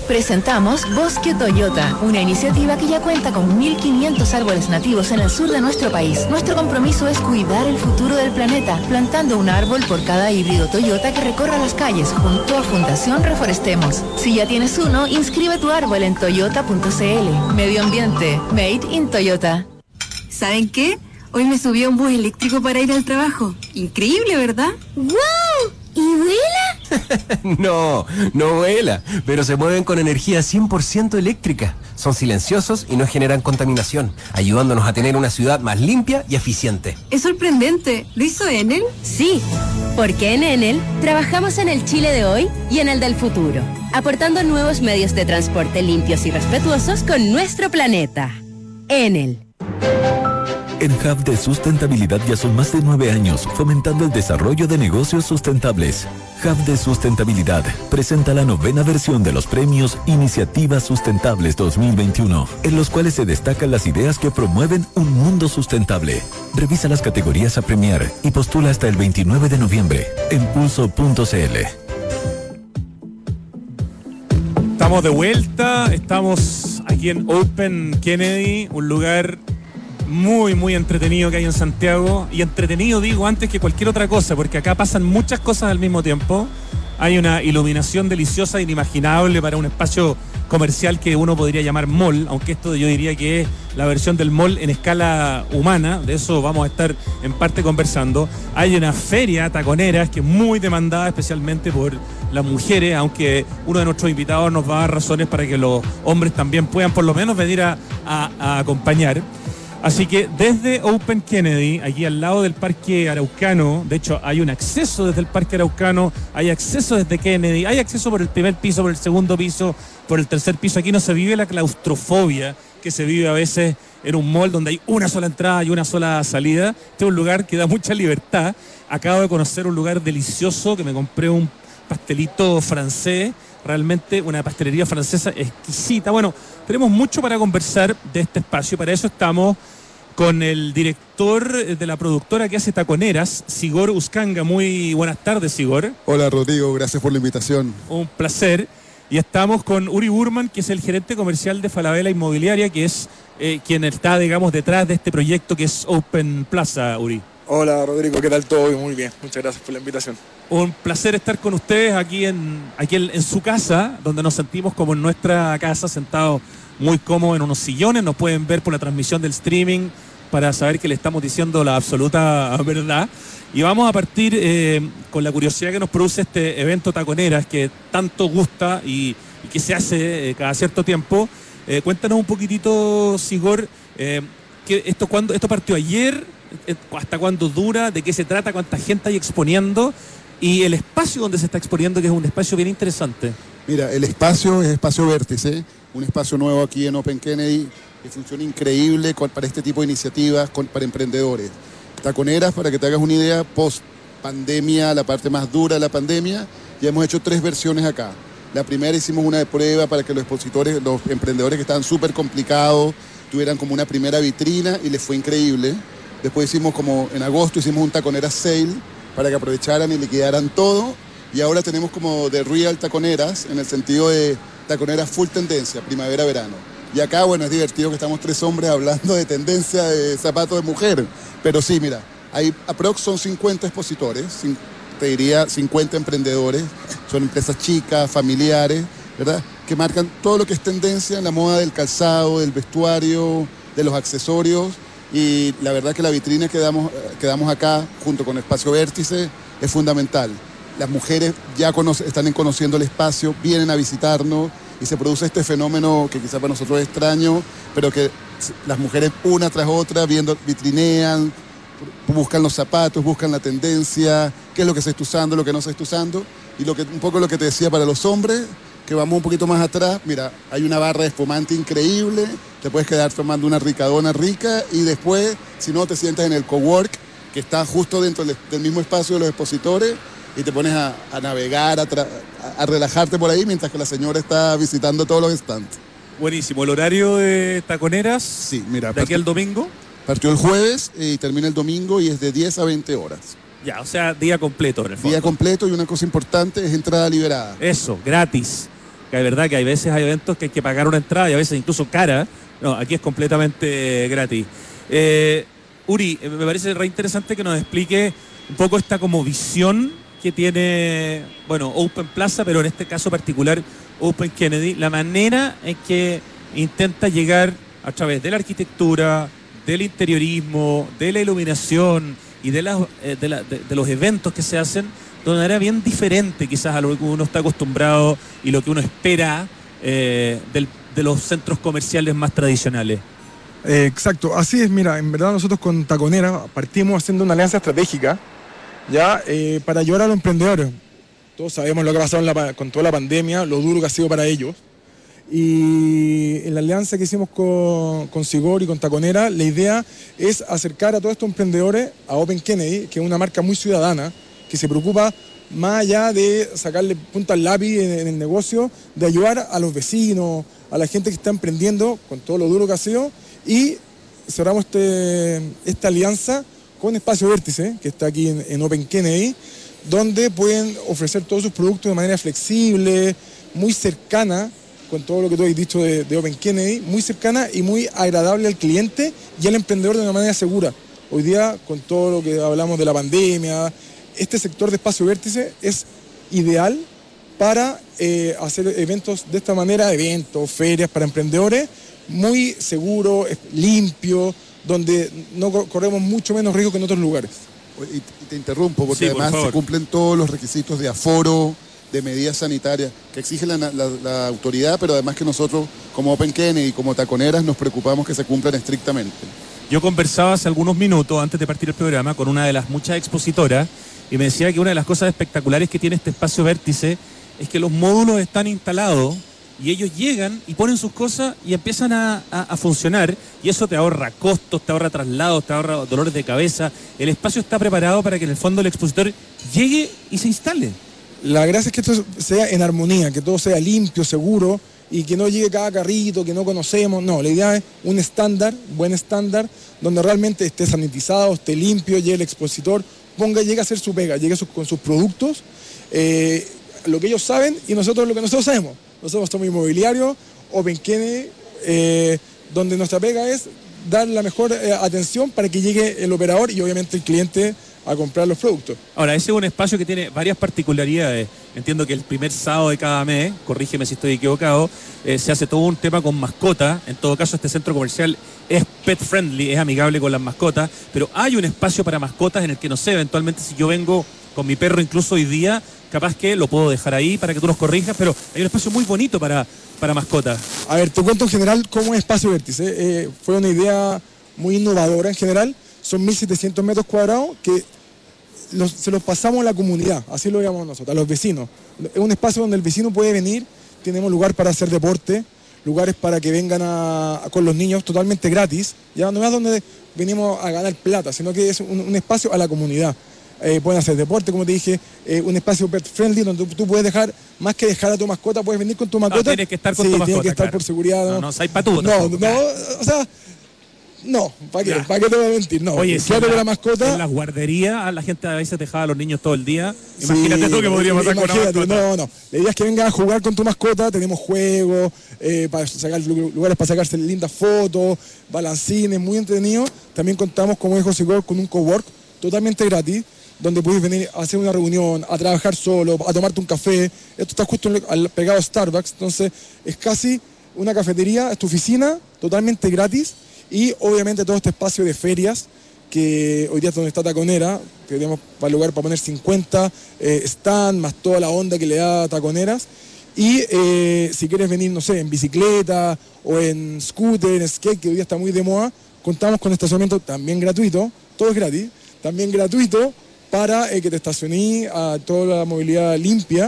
[SPEAKER 11] Presentamos Bosque Toyota, una iniciativa que ya cuenta con mil quinientos árboles nativos en el sur de nuestro país. Nuestro compromiso es cuidar el futuro del planeta, plantando un árbol por cada híbrido Toyota que recorra las calles junto a Fundación Reforestemos. Si ya tienes uno, inscribe tu árbol en toyota punto c l. Medio ambiente, made in Toyota.
[SPEAKER 10] ¿Saben qué? Hoy me subí a un bus eléctrico para ir al trabajo. Increíble, ¿verdad?
[SPEAKER 9] ¡Wow! ¿Y vuela?
[SPEAKER 12] No, no vuela, pero se mueven con energía cien por ciento eléctrica. Son silenciosos y no generan contaminación, ayudándonos a tener una ciudad más limpia y eficiente.
[SPEAKER 10] Es sorprendente. ¿Lo hizo Enel?
[SPEAKER 13] Sí, porque en Enel trabajamos en el Chile de hoy y en el del futuro, aportando nuevos medios de transporte limpios y respetuosos con nuestro planeta. Enel.
[SPEAKER 7] En Hub de Sustentabilidad ya son más de nueve años fomentando el desarrollo de negocios sustentables. Hub de Sustentabilidad presenta la novena versión de los premios Iniciativas Sustentables dos mil veintiuno, en los cuales se destacan las ideas que promueven un mundo sustentable. Revisa las categorías a premiar y postula hasta el veintinueve de noviembre en pulso punto c l.
[SPEAKER 2] Estamos de vuelta, estamos aquí en Open Kennedy, un lugar muy, muy entretenido que hay en Santiago. Y entretenido digo antes que cualquier otra cosa, porque acá pasan muchas cosas al mismo tiempo. Hay una iluminación deliciosa, inimaginable para un espacio comercial que uno podría llamar mall, aunque esto yo diría que es la versión del mall en escala humana. De eso vamos a estar en parte conversando. Hay una feria taconeras que es muy demandada, especialmente por las mujeres, aunque uno de nuestros invitados nos va a dar razones para que los hombres también puedan por lo menos venir a, a, a acompañar. Así que desde Open Kennedy, aquí al lado del Parque Araucano, de hecho hay un acceso desde el Parque Araucano, hay acceso desde Kennedy, hay acceso por el primer piso, por el segundo piso, por el tercer piso. Aquí no se vive la claustrofobia que se vive a veces en un mall donde hay una sola entrada y una sola salida. Este es un lugar que da mucha libertad. Acabo de conocer un lugar delicioso, que me compré un pastelito francés, realmente una pastelería francesa exquisita. Bueno, tenemos mucho para conversar de este espacio. Para eso estamos con el director de la productora que hace taconeras, Sigor Uscanga. Muy buenas tardes, Sigor.
[SPEAKER 14] Hola, Rodrigo, gracias por la invitación.
[SPEAKER 2] Un placer. Y estamos con Uri Burman, que es el gerente comercial de Falabella Inmobiliaria, que es eh, quien está, digamos, detrás de este proyecto que es Open Plaza, Uri.
[SPEAKER 14] Hola, Rodrigo, ¿qué tal todo? Muy bien, muchas gracias por la invitación.
[SPEAKER 2] Un placer estar con ustedes aquí en, aquí en, en su casa, donde nos sentimos como en nuestra casa, sentados muy cómodos en unos sillones. Nos pueden ver por la transmisión del streaming para saber que le estamos diciendo la absoluta verdad. Y vamos a partir eh, con la curiosidad que nos produce este evento Taconeras, que tanto gusta y, y que se hace eh, cada cierto tiempo. Eh, cuéntanos un poquitito, Sigor, eh, que esto, cuando, esto partió ayer, hasta cuándo dura, de qué se trata, cuánta gente hay exponiendo y el espacio donde se está exponiendo, que es un espacio bien interesante.
[SPEAKER 14] Mira, el espacio es Espacio Vértice, un espacio nuevo aquí en Open Kennedy que funciona increíble con, para este tipo de iniciativas, con, para emprendedores. Taconeras, para que te hagas una idea, post pandemia, la parte más dura de la pandemia, ya hemos hecho tres versiones acá. La primera hicimos una de prueba para que los expositores, los emprendedores que estaban súper complicados, tuvieran como una primera vitrina y les fue increíble. Después hicimos como en agosto, hicimos un Taconeras Sale para que aprovecharan y liquidaran todo. Y ahora tenemos como de real taconeras, en el sentido de taconeras full tendencia, primavera-verano. Y acá, bueno, es divertido que estamos tres hombres hablando de tendencia de zapatos de mujer. Pero sí, mira, hay aprox son cincuenta expositores, te diría cincuenta emprendedores. Son empresas chicas, familiares, ¿verdad? Que marcan todo lo que es tendencia en la moda del calzado, del vestuario, de los accesorios. Y la verdad que la vitrina que damos, que damos acá, junto con Espacio Vértice, es fundamental. Las mujeres ya conoce, están conociendo el espacio, vienen a visitarnos y se produce este fenómeno que quizás para nosotros es extraño, pero que las mujeres una tras otra viendo, vitrinean, buscan los zapatos, buscan la tendencia, qué es lo que se está usando, lo que no se está usando. Y lo que, un poco lo que te decía para los hombres, que vamos un poquito más atrás, mira, hay una barra de espumante increíble, te puedes quedar tomando una ricadona rica y después, si no, te sientas en el cowork, que está justo dentro del, del mismo espacio de los expositores, y te pones a, a navegar, a, tra a relajarte por ahí mientras que la señora está visitando todos los stands.
[SPEAKER 2] Buenísimo. ¿El horario de Taconeras?
[SPEAKER 14] Sí, mira.
[SPEAKER 2] ¿De aquí al domingo?
[SPEAKER 14] Partió el jueves y termina el domingo y es de diez a veinte horas.
[SPEAKER 2] Ya, o sea, día completo en el fondo.
[SPEAKER 14] Día completo y una cosa importante es entrada liberada.
[SPEAKER 2] Eso, gratis. que es verdad que hay veces hay eventos que hay que pagar una entrada y a veces incluso cara. No, aquí es completamente gratis. Eh, Uri, me parece re interesante que nos explique un poco esta como visión que tiene, bueno, Open Plaza, pero en este caso particular Open Kennedy, la manera en que intenta llegar a través de la arquitectura, del interiorismo, de la iluminación y de, la, de, la, de, de los eventos que se hacen de una manera bien diferente quizás a lo que uno está acostumbrado y lo que uno espera eh, del, de los centros comerciales más tradicionales.
[SPEAKER 15] Eh, exacto, así es. Mira, en verdad nosotros con Taconera partimos haciendo una alianza estratégica ya eh, para ayudar a los emprendedores. Todos sabemos lo que ha pasado en la, con toda la pandemia, lo duro que ha sido para ellos. Y en la alianza que hicimos con, con Sigor y con Taconera, la idea es acercar a todos estos emprendedores a Open Kennedy, que es una marca muy ciudadana, que se preocupa más allá de sacarle punta al lápiz en, en el negocio, de ayudar a los vecinos, a la gente que está emprendiendo con todo lo duro que ha sido. Y cerramos este, esta alianza con Espacio Vértice, que está aquí en, en Open Kennedy, donde pueden ofrecer todos sus productos de manera flexible, muy cercana, con todo lo que tú has dicho de, de Open Kennedy, muy cercana y muy agradable al cliente y al emprendedor de una manera segura. Hoy día, con todo lo que hablamos de la pandemia, este sector de Espacio Vértice es ideal para eh, hacer eventos de esta manera, eventos, ferias para emprendedores, muy seguro, limpio, donde no corremos mucho menos riesgo que en otros lugares.
[SPEAKER 14] Y te interrumpo, porque
[SPEAKER 15] Sí, por
[SPEAKER 14] además
[SPEAKER 15] favor.
[SPEAKER 14] se cumplen todos los requisitos de aforo, de medidas sanitarias que exige la, la, la autoridad, pero además que nosotros como Open Kennedy y como Taconeras nos preocupamos que se cumplan estrictamente.
[SPEAKER 2] Yo conversaba hace algunos minutos antes de partir el programa con una de las muchas expositoras y me decía que una de las cosas espectaculares que tiene este Espacio Vértice es que los módulos están instalados y ellos llegan y ponen sus cosas y empiezan a, a, a funcionar, y eso te ahorra costos, te ahorra traslados, te ahorra dolores de cabeza. El espacio está preparado para que en el fondo el expositor llegue y se instale.
[SPEAKER 15] La gracia es que esto sea en armonía, que todo sea limpio, seguro, y que no llegue cada carrito que no conocemos. No, la idea es un estándar, buen estándar, donde realmente esté sanitizado, esté limpio, llegue el expositor, ponga, llegue a hacer su pega, llegue su- con sus productos, eh, lo que ellos saben y nosotros lo que nosotros sabemos. Nosotros somos inmobiliarios, Open Kennedy, eh, donde nuestra pega es dar la mejor eh, atención para que llegue el operador y obviamente el cliente a comprar los productos.
[SPEAKER 2] Ahora, ese es un espacio que tiene varias particularidades. Entiendo que el primer sábado de cada mes, corrígeme si estoy equivocado, eh, se hace todo un tema con mascotas. En todo caso, este centro comercial es pet friendly, es amigable con las mascotas, pero hay un espacio para mascotas en el que, no sé, eventualmente si yo vengo con mi perro incluso hoy día, capaz que lo puedo dejar ahí para que tú nos corrijas, pero hay un espacio muy bonito para, para mascotas.
[SPEAKER 15] A ver, te cuento en general cómo es Espacio Vértice. Eh, fue una idea muy innovadora en general. Son mil setecientos metros cuadrados que los- se los pasamos a la comunidad, así lo llamamos nosotros, a los vecinos. Es un espacio donde el vecino puede venir, tenemos lugar para hacer deporte, lugares para que vengan a- a- con los niños totalmente gratis. Ya no es donde venimos a ganar plata, sino que es un, un espacio a la comunidad. Eh, pueden hacer deporte, como te dije, eh, un espacio pet friendly donde tú, tú puedes dejar, más que dejar a tu mascota, puedes venir con tu mascota.
[SPEAKER 2] tienes que estar con
[SPEAKER 15] Sí,
[SPEAKER 2] tu
[SPEAKER 15] tienes
[SPEAKER 2] mascota,
[SPEAKER 15] que estar
[SPEAKER 2] claro.
[SPEAKER 15] por seguridad.
[SPEAKER 2] No, no, hay patudo
[SPEAKER 15] No,
[SPEAKER 2] tampoco,
[SPEAKER 15] no,
[SPEAKER 2] claro.
[SPEAKER 15] o sea, no, ¿para qué? ¿Para qué te voy a mentir? No,
[SPEAKER 2] Oye, si
[SPEAKER 15] quédate
[SPEAKER 2] en
[SPEAKER 15] con
[SPEAKER 2] la-
[SPEAKER 15] la mascota.
[SPEAKER 2] En las guarderías la gente a veces dejaba a los niños todo el día. Imagínate
[SPEAKER 15] Sí,
[SPEAKER 2] tú que podría pasar con una
[SPEAKER 15] imagínate,
[SPEAKER 2] mascota.
[SPEAKER 15] No, no. La idea es que vengas a jugar con tu mascota. Tenemos juegos, eh, para sacar lu- lugares para sacarse lindas fotos, balancines, muy entretenido. También contamos, como dijo Sigor, con un cowork totalmente gratis, donde puedes venir a hacer una reunión, a trabajar solo, a tomarte un café. Esto está justo en el- al pegado a Starbucks, entonces es casi una cafetería, es tu oficina, totalmente gratis. Y obviamente todo este espacio de ferias, que hoy día es donde está Taconera, que tenemos para lugar para poner cincuenta eh, stand, más toda la onda que le da Taconeras. Y eh, si quieres venir, no sé, en bicicleta o en scooter, en skate, que hoy día está muy de moda, contamos con estacionamiento también gratuito, todo es gratis, también gratuito para eh, que te estaciones a toda la movilidad limpia.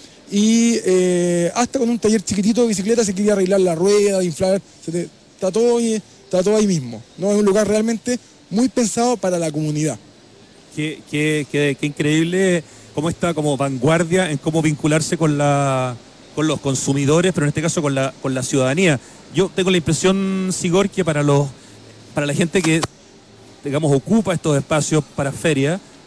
[SPEAKER 15] Y eh, hasta con un taller chiquitito de bicicleta, si quieres arreglar la rueda, inflar, se te- está, todo, ahí- está todo ahí mismo. ¿No? Es un lugar realmente muy pensado para la comunidad.
[SPEAKER 2] Qué, qué- qué- qué increíble cómo está como vanguardia en cómo vincularse con la con los consumidores, pero en este caso con la con la ciudadanía. Yo tengo la impresión, Sigor, que para los para la gente que digamos ocupa estos espacios para ferias,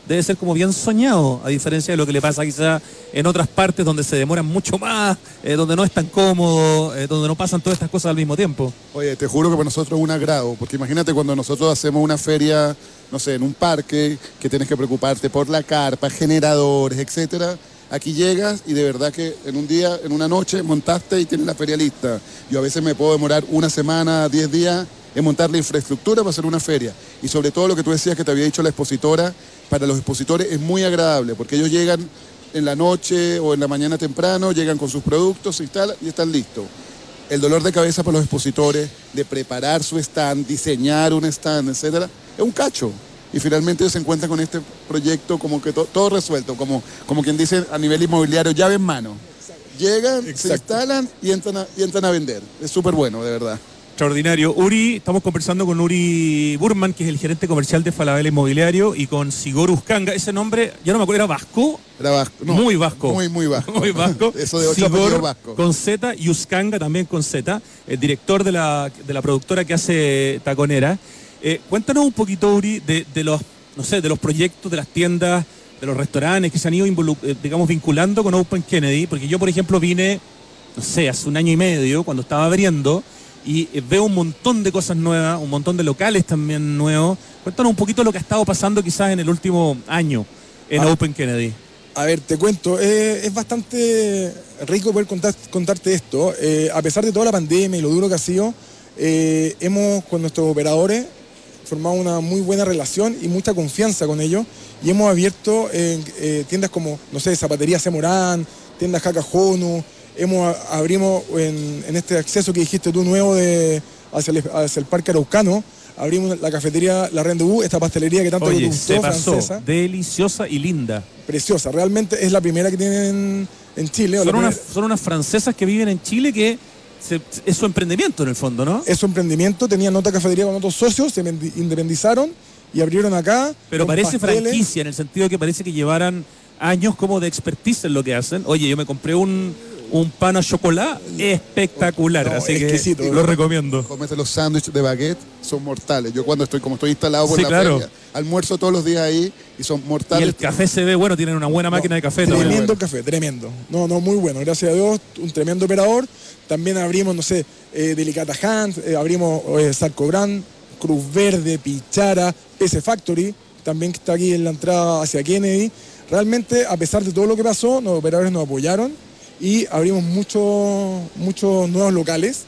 [SPEAKER 2] debe ser como bien soñado, a diferencia de lo que le pasa quizá en otras partes donde se demoran mucho más, eh, donde no es tan cómodo, eh, donde no pasan todas estas cosas al mismo tiempo.
[SPEAKER 14] Oye, te juro que para nosotros es un agrado, porque imagínate cuando nosotros hacemos una feria, no sé, en un parque, que tienes que preocuparte por la carpa, generadores, etcétera. Aquí llegas y de verdad que en un día, en una noche, montaste y tienes la feria lista. Yo a veces me puedo demorar una semana, diez días en montar la infraestructura para hacer una feria. Y sobre todo lo que tú decías que te había dicho la expositora, para los expositores es muy agradable, porque ellos llegan en la noche o en la mañana temprano, llegan con sus productos, se instalan y están listos. El dolor de cabeza para los expositores de preparar su stand, diseñar un stand, etcétera, es un cacho. Y finalmente ellos se encuentran con este proyecto como que to todo resuelto, como, como quien dice a nivel inmobiliario, llave en mano. Llegan, Exacto. se instalan y entran a, y entran a vender. Es súper bueno, de verdad.
[SPEAKER 2] Extraordinario. Uri, estamos conversando con Uri Burman, que es el gerente comercial de Falabella Inmobiliario, y con Sigor Uzcanga. Ese nombre, ya no me acuerdo, ¿era vasco?
[SPEAKER 14] Era vasco. No,
[SPEAKER 2] muy vasco.
[SPEAKER 14] Muy, muy vasco.
[SPEAKER 2] Muy vasco.
[SPEAKER 14] Eso de ocho
[SPEAKER 2] Sigor
[SPEAKER 14] vasco.
[SPEAKER 2] Con Z y Uzcanga también con Z, el director de la, de la productora que hace Taconera. Eh, cuéntanos un poquito, Uri, de, de los, no sé, de los proyectos, de las tiendas, de los restaurantes que se han ido, eh, digamos, vinculando con Open Kennedy, porque yo, por ejemplo, vine, no sé, hace un año y medio, cuando estaba abriendo, y eh, veo un montón de cosas nuevas, un montón de locales también nuevos. Cuéntanos un poquito lo que ha estado pasando quizás en el último año en ah, Open Kennedy.
[SPEAKER 15] A ver, te cuento, eh, es bastante rico poder contar, contarte esto. Eh, a pesar de toda la pandemia y lo duro que ha sido, eh, hemos, con nuestros operadores, formado una muy buena relación y mucha confianza con ellos, y hemos abierto eh, eh, tiendas como, no sé, Zapatería Semorán, tiendas Jacajonu, hemos abrimos en, en este acceso que dijiste tú nuevo de, hacia, el, hacia el Parque Araucano, abrimos la cafetería La Rendezvous, esta pastelería que tanto
[SPEAKER 2] Oye,
[SPEAKER 15] te gustó,
[SPEAKER 2] se pasó,
[SPEAKER 15] francesa.
[SPEAKER 2] Deliciosa y linda.
[SPEAKER 15] Preciosa, realmente es la primera que tienen en Chile.
[SPEAKER 2] Son,
[SPEAKER 15] o
[SPEAKER 2] unas, son unas francesas que viven en Chile que se, es su emprendimiento en el fondo, ¿no?
[SPEAKER 15] Es su emprendimiento, tenían otra cafetería con otros socios, se independizaron y abrieron acá.
[SPEAKER 2] Pero parece pasteles. Franquicia, en el sentido de que parece que llevaran años como de expertise en lo que hacen. Oye, yo me compré un, un pan a chocolate espectacular, no, así exquisito, que lo recomiendo.
[SPEAKER 14] Comete los sándwiches de baguette, son mortales. Yo cuando estoy, como estoy instalado por
[SPEAKER 2] sí,
[SPEAKER 14] la
[SPEAKER 2] claro.
[SPEAKER 14] feria, almuerzo todos los días ahí y son mortales.
[SPEAKER 2] Y el café se ve bueno, tienen una buena máquina no, de café.
[SPEAKER 15] Tremendo
[SPEAKER 2] bueno.
[SPEAKER 15] café, tremendo. No, no, muy bueno, gracias a Dios, un tremendo operador. También abrimos, no sé, eh, Delicata Hans, eh, abrimos eh, Sarco Gran, Cruz Verde, Pichara, P C Factory, también que está aquí en la entrada hacia Kennedy. Realmente, a pesar de todo lo que pasó, los operadores nos apoyaron y abrimos muchos muchos nuevos locales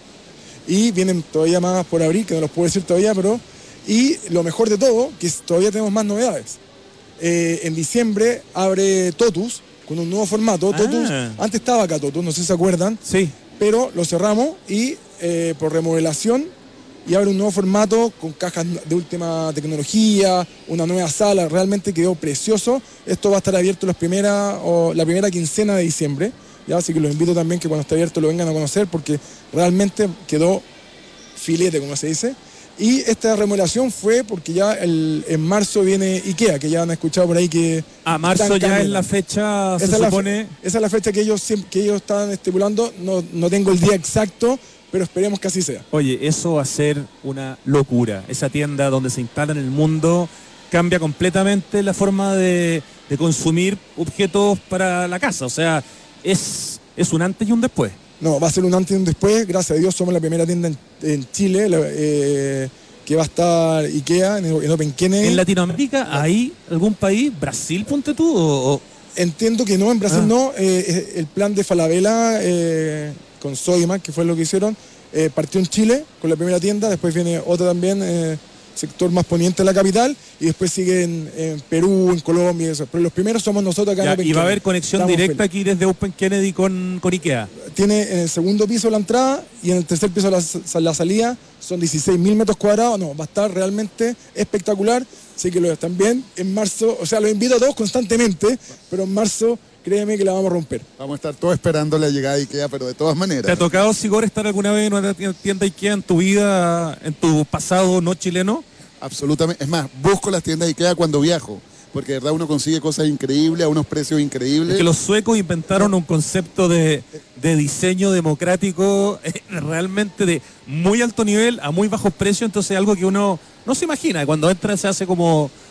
[SPEAKER 15] y vienen todavía más por abrir, que no los puedo decir todavía, pero y lo mejor de todo, que todavía tenemos más novedades. Eh, en diciembre abre Totus con un nuevo formato. Ah. Totus, antes estaba acá Totus, no sé si se acuerdan.
[SPEAKER 2] Sí.
[SPEAKER 15] Pero lo cerramos y eh, por remodelación y abre un nuevo formato con cajas de última tecnología, una nueva sala, realmente quedó precioso. Esto va a estar abierto las primeras, o la primera quincena de diciembre, ¿ya? Así que los invito también que cuando esté abierto lo vengan a conocer porque realmente quedó filete, como se dice. Y esta remodelación fue porque ya el, en marzo viene IKEA, que ya han escuchado por ahí que...
[SPEAKER 2] A marzo ya es la fecha, se
[SPEAKER 15] esa
[SPEAKER 2] supone...
[SPEAKER 15] Es la, esa es la fecha que ellos, que ellos están estipulando, no, no tengo el día exacto, pero esperemos que así sea.
[SPEAKER 2] Oye, eso va a ser una locura. Esa tienda donde se instala en el mundo cambia completamente la forma de, de consumir objetos para la casa. O sea, es, es un antes y un después.
[SPEAKER 15] No, va a ser un antes y un después. Gracias a Dios somos la primera tienda en, en Chile la, eh, que va a estar IKEA en, en Open Kennedy.
[SPEAKER 2] ¿En Latinoamérica hay algún país? ¿Brasil, ponte tú? O, o...
[SPEAKER 15] Entiendo que no, en Brasil ah. no. Eh, el plan de Falabella eh, con Sodimac, que fue lo que hicieron, eh, partió en Chile con la primera tienda, después viene otra también, eh, sector más poniente de la capital, y después sigue en, en Perú, en Colombia y eso. Pero los primeros somos nosotros acá
[SPEAKER 2] ya,
[SPEAKER 15] en Open
[SPEAKER 2] Y va
[SPEAKER 15] Kennedy.
[SPEAKER 2] a haber conexión
[SPEAKER 15] Estamos
[SPEAKER 2] directa
[SPEAKER 15] felices.
[SPEAKER 2] aquí desde Open Kennedy con, con IKEA.
[SPEAKER 15] Tiene en el segundo piso la entrada y en el tercer piso la, la salida, son dieciséis mil metros cuadrados. No, va a estar realmente espectacular. Así que lo están bien en marzo, o sea, los invito a todos constantemente, pero en marzo créeme que la vamos a romper.
[SPEAKER 14] Vamos a estar todos esperando la llegada de IKEA, pero de todas maneras.
[SPEAKER 2] ¿Te ha tocado, Sigor, estar alguna vez en una tienda IKEA en tu vida, en tu pasado no chileno?
[SPEAKER 14] Absolutamente. Es más, busco las tiendas IKEA cuando viajo, porque de verdad uno consigue cosas increíbles a unos precios increíbles.
[SPEAKER 2] Es que los suecos inventaron un concepto de, de diseño democrático eh, realmente de muy alto nivel a muy bajos precios, entonces algo que uno no se imagina. Cuando entra se hace como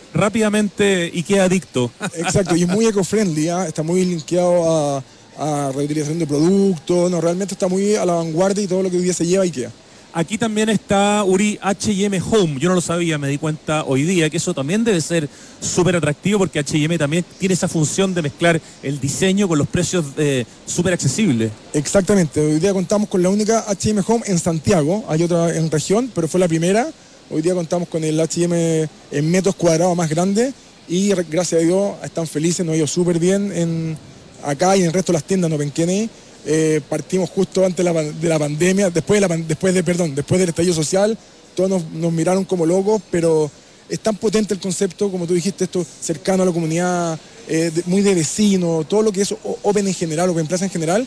[SPEAKER 2] rápidamente IKEA adicto.
[SPEAKER 15] Exacto, y es muy eco-friendly, ¿eh? Está muy linkeado a, a reutilización de productos, no, realmente está muy a la vanguardia y todo lo que hoy día se lleva a IKEA.
[SPEAKER 2] Aquí también está, Uri, H y M Home. Yo no lo sabía, me di cuenta hoy día que eso también debe ser súper atractivo porque H y M también tiene esa función de mezclar el diseño con los precios eh, súper accesibles.
[SPEAKER 15] Exactamente, hoy día contamos con la única H y M Home en Santiago, hay otra en región, pero fue la primera. Hoy día contamos con el H y M en metros cuadrados más grande y gracias a Dios están felices, nos ha ido súper bien en, acá y en el resto de las tiendas, no Penquene. Eh, partimos justo antes de la, de la pandemia, después de, la, después de, perdón, después del estallido social, todos nos, nos miraron como locos, pero es tan potente el concepto, como tú dijiste, esto cercano a la comunidad, eh, de, muy de vecino, todo lo que es Open en general, Open Plaza en general,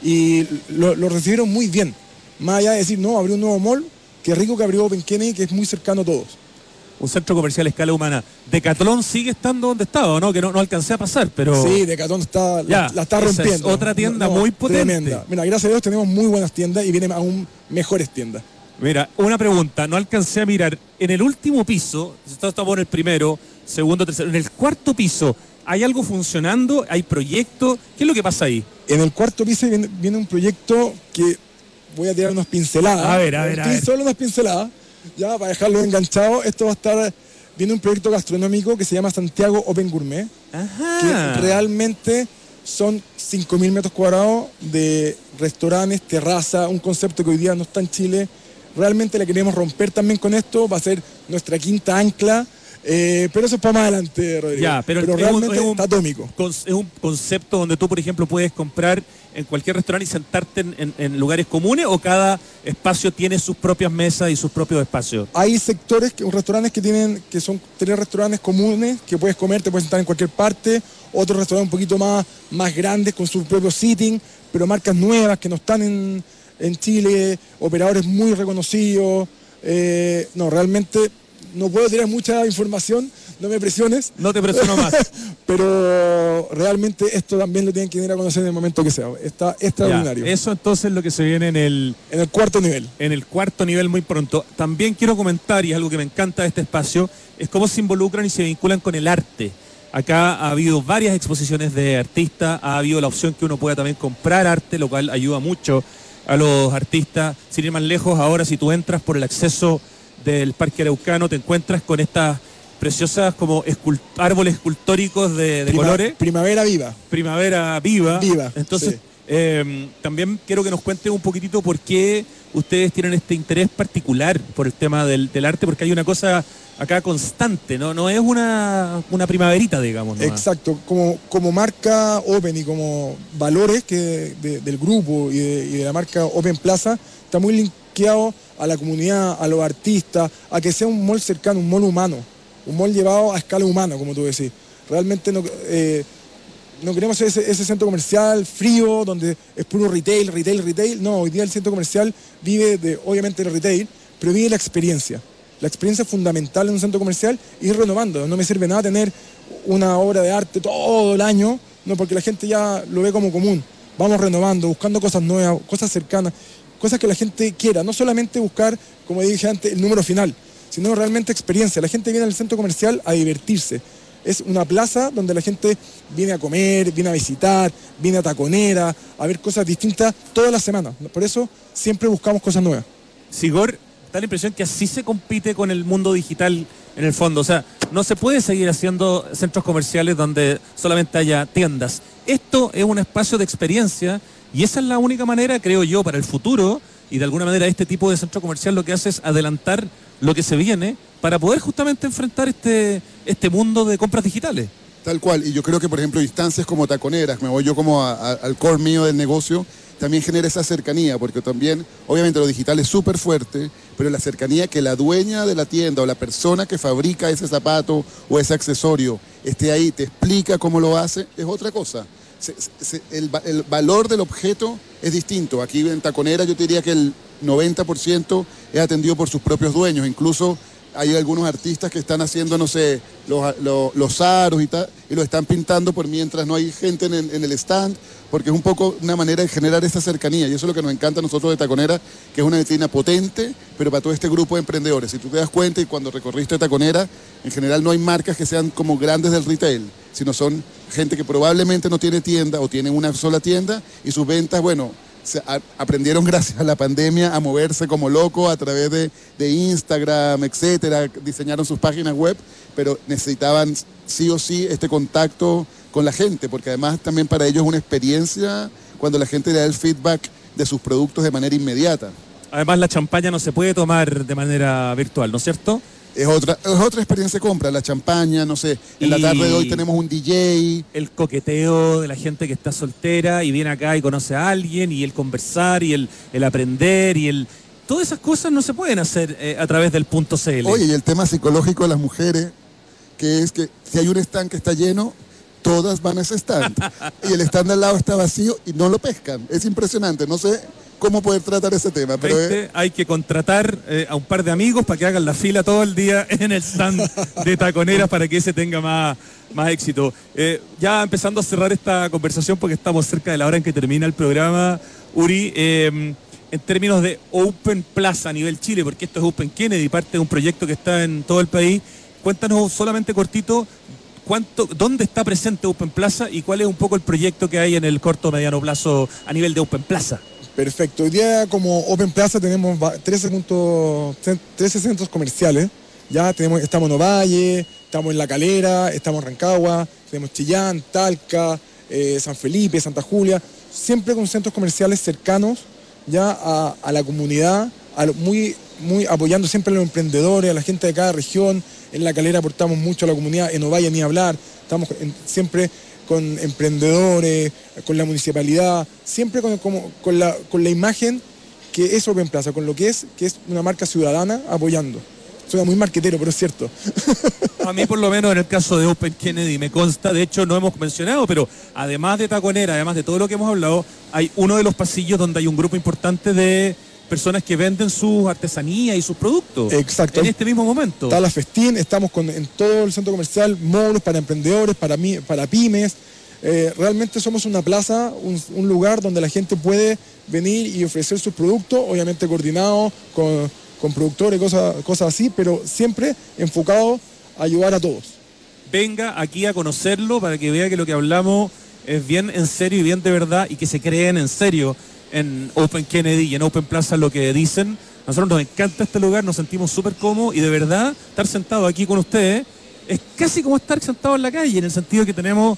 [SPEAKER 15] y lo, lo recibieron muy bien. Más allá de decir, no, abrió un nuevo mall, qué rico que abrió Open Kennedy, que es muy cercano a todos.
[SPEAKER 2] Un centro comercial a escala humana. Decathlon sigue estando donde estaba, ¿no? Que no, no alcancé a pasar, pero...
[SPEAKER 15] Sí, Decathlon está,
[SPEAKER 2] ya,
[SPEAKER 15] la, la está rompiendo.
[SPEAKER 2] Es otra tienda no, no, muy potente.
[SPEAKER 15] Tremenda. Mira, gracias a Dios tenemos muy buenas tiendas y vienen aún mejores tiendas.
[SPEAKER 2] Mira, una pregunta, no alcancé a mirar. En el último piso, estamos en el primero, segundo, tercero, en el cuarto piso, ¿hay algo funcionando? ¿Hay proyecto? ¿Qué es lo que pasa ahí?
[SPEAKER 15] En el cuarto piso viene, viene un proyecto que voy a tirar unas pinceladas.
[SPEAKER 2] A ver, a ver, a ver.
[SPEAKER 15] Solo unas pinceladas. Ya, para dejarlo enganchado, esto va a estar, viene un proyecto gastronómico que se llama Santiago Open Gourmet,
[SPEAKER 2] Ajá.
[SPEAKER 15] que realmente son cinco mil metros cuadrados de restaurantes, terraza, un concepto que hoy día no está en Chile. Realmente la queremos romper también con esto, va a ser nuestra quinta ancla, eh, pero eso es para más adelante, Rodrigo.
[SPEAKER 2] Ya, pero,
[SPEAKER 15] pero
[SPEAKER 2] es
[SPEAKER 15] realmente
[SPEAKER 2] un, es un,
[SPEAKER 15] está atómico.
[SPEAKER 2] Es un concepto donde tú, por ejemplo, puedes comprar en cualquier restaurante y sentarte en, en, en lugares comunes, o cada espacio tiene sus propias mesas y sus propios espacios.
[SPEAKER 15] Hay sectores, que, restaurantes que tienen, que son tres restaurantes comunes, que puedes comer, te puedes sentar en cualquier parte, otros restaurantes un poquito más, más grandes con su propio sitting, pero marcas nuevas que no están en, en Chile, operadores muy reconocidos. Eh, no, realmente no puedo tirar mucha información, no me presiones.
[SPEAKER 2] No te presiono más.
[SPEAKER 15] Pero realmente esto también lo tienen que venir a conocer en el momento que sea. Está extraordinario.
[SPEAKER 2] Ya, eso entonces es lo que se viene en el...
[SPEAKER 15] En el cuarto nivel.
[SPEAKER 2] En el cuarto nivel muy pronto. También quiero comentar, y es algo que me encanta de este espacio, es cómo se involucran y se vinculan con el arte. Acá ha habido varias exposiciones de artistas, ha habido la opción que uno pueda también comprar arte, lo cual ayuda mucho a los artistas. Sin ir más lejos, ahora si tú entras por el acceso del Parque Araucano, te encuentras con estas preciosas como escult árboles escultóricos de, de
[SPEAKER 15] Prima
[SPEAKER 2] colores.
[SPEAKER 15] Primavera viva.
[SPEAKER 2] Primavera viva.
[SPEAKER 15] Viva.
[SPEAKER 2] Entonces,
[SPEAKER 15] sí.
[SPEAKER 2] eh, también quiero que nos cuenten un poquitito por qué ustedes tienen este interés particular por el tema del, del arte, porque hay una cosa acá constante, ¿no? No es una, una primaverita, digamos, ¿no?
[SPEAKER 15] Exacto. Como, como marca Open y como valores que de, del grupo y de, y de la marca Open Plaza, está muy linkeado a la comunidad, a los artistas, a que sea un mall cercano, un mall humano. Un mall llevado a escala humana, como tú decís. Realmente no, eh, no queremos ser ese, ese centro comercial frío, donde es puro retail, retail, retail. No, hoy día el centro comercial vive de, obviamente, el retail, pero vive la experiencia. La experiencia fundamental en un centro comercial y ir renovando. No me sirve nada tener una obra de arte todo el año, no, porque la gente ya lo ve como común. Vamos renovando, buscando cosas nuevas, cosas cercanas, cosas que la gente quiera. No solamente buscar, como dije antes, el número final, sino realmente experiencia. La gente viene al centro comercial a divertirse. Es una plaza donde la gente viene a comer, viene a visitar, viene a taconera, a ver cosas distintas todas las semanas. Por eso siempre buscamos cosas nuevas.
[SPEAKER 2] Sigor, da la impresión que así se compite con el mundo digital en el fondo. O sea, no se puede seguir haciendo centros comerciales donde solamente haya tiendas. Esto es un espacio de experiencia y esa es la única manera, creo yo, para el futuro. Y de alguna manera este tipo de centro comercial lo que hace es adelantar lo que se viene para poder justamente enfrentar este, este mundo de compras digitales.
[SPEAKER 14] Tal cual, y yo creo que por ejemplo instancias como taconeras, me voy yo como a, a, al core mío del negocio, también genera esa cercanía, porque también obviamente lo digital es súper fuerte, pero la cercanía que la dueña de la tienda o la persona que fabrica ese zapato o ese accesorio esté ahí, te explica cómo lo hace, es otra cosa. Se, se, el, el valor del objeto es distinto. Aquí en Taconera yo te diría que el noventa por ciento es atendido por sus propios dueños. Incluso hay algunos artistas que están haciendo, no sé, los, los, los aros y tal, y lo están pintando por mientras no hay gente en el, en el stand, porque es un poco una manera de generar esa cercanía, y eso es lo que nos encanta a nosotros de Taconera, que es una vitrina potente, pero para todo este grupo de emprendedores. Si tú te das cuenta, y cuando recorriste Taconera, en general no hay marcas que sean como grandes del retail, sino son gente que probablemente no tiene tienda o tiene una sola tienda, y sus ventas, bueno, se a, aprendieron gracias a la pandemia a moverse como locos a través de, de Instagram, etcétera, diseñaron sus páginas web, pero necesitaban sí o sí este contacto con la gente, porque además también para ellos es una experiencia cuando la gente le da el feedback de sus productos de manera inmediata.
[SPEAKER 2] Además la champaña no se puede tomar de manera virtual, ¿no es cierto?
[SPEAKER 14] Es otra, es otra experiencia de compra, la champaña, no sé, en y la tarde de hoy tenemos un D J.
[SPEAKER 2] El coqueteo de la gente que está soltera y viene acá y conoce a alguien, y el conversar, y el, el aprender, y el... Todas esas cosas no se pueden hacer eh, a través del punto C L.
[SPEAKER 14] Oye, y el tema psicológico de las mujeres, que es que si hay un stand que está lleno, todas van a ese stand. Y el stand al lado está vacío y no lo pescan. Es impresionante, no sé cómo poder tratar ese tema. Pero
[SPEAKER 2] es... Hay que contratar eh, a un par de amigos para que hagan la fila todo el día en el stand de Taconera para que ese tenga más, más éxito. Eh, ya empezando a cerrar esta conversación porque estamos cerca de la hora en que termina el programa, Uri, eh, en términos de Open Plaza a nivel Chile, porque esto es Open Kennedy, parte de un proyecto que está en todo el país. Cuéntanos solamente cortito, ¿cuánto, ¿dónde está presente Open Plaza y cuál es un poco el proyecto que hay en el corto o mediano plazo a nivel de Open Plaza?
[SPEAKER 15] Perfecto. Hoy día como Open Plaza tenemos trece, puntos, trece centros comerciales. Ya tenemos, estamos en Ovalle, estamos en La Calera, estamos en Rancagua, tenemos Chillán, Talca, eh, San Felipe, Santa Julia, siempre con centros comerciales cercanos ya a, a la comunidad, a lo, muy, muy apoyando siempre a los emprendedores, a la gente de cada región. En La Calera aportamos mucho a la comunidad, en Ovalle ni hablar, estamos en, siempre con emprendedores, con la municipalidad, siempre con, como, con, la, con la imagen que es Open Plaza, con lo que es, que es una marca ciudadana apoyando. Suena muy marquetero, pero es cierto.
[SPEAKER 2] A mí por lo menos en el caso de Open Kennedy me consta, de hecho no hemos mencionado, pero además de Taconera, además de todo lo que hemos hablado, hay uno de los pasillos donde hay un grupo importante de personas que venden sus artesanías y sus productos.
[SPEAKER 15] Exacto.
[SPEAKER 2] En este mismo momento.
[SPEAKER 15] Está la Festín, estamos con, en todo el centro comercial, módulos para emprendedores, para, mí, para pymes. Eh, realmente somos una plaza, un, un lugar donde la gente puede venir y ofrecer sus productos, obviamente coordinado con, con productores, cosas, cosas así, pero siempre enfocado a ayudar a todos.
[SPEAKER 2] Venga aquí a conocerlo para que vea que lo que hablamos es bien en serio y bien de verdad y que se creen en serio en Open Kennedy y en Open Plaza lo que dicen. A nosotros nos encanta este lugar, nos sentimos súper cómodos y de verdad estar sentado aquí con ustedes es casi como estar sentado en la calle, en el sentido que tenemos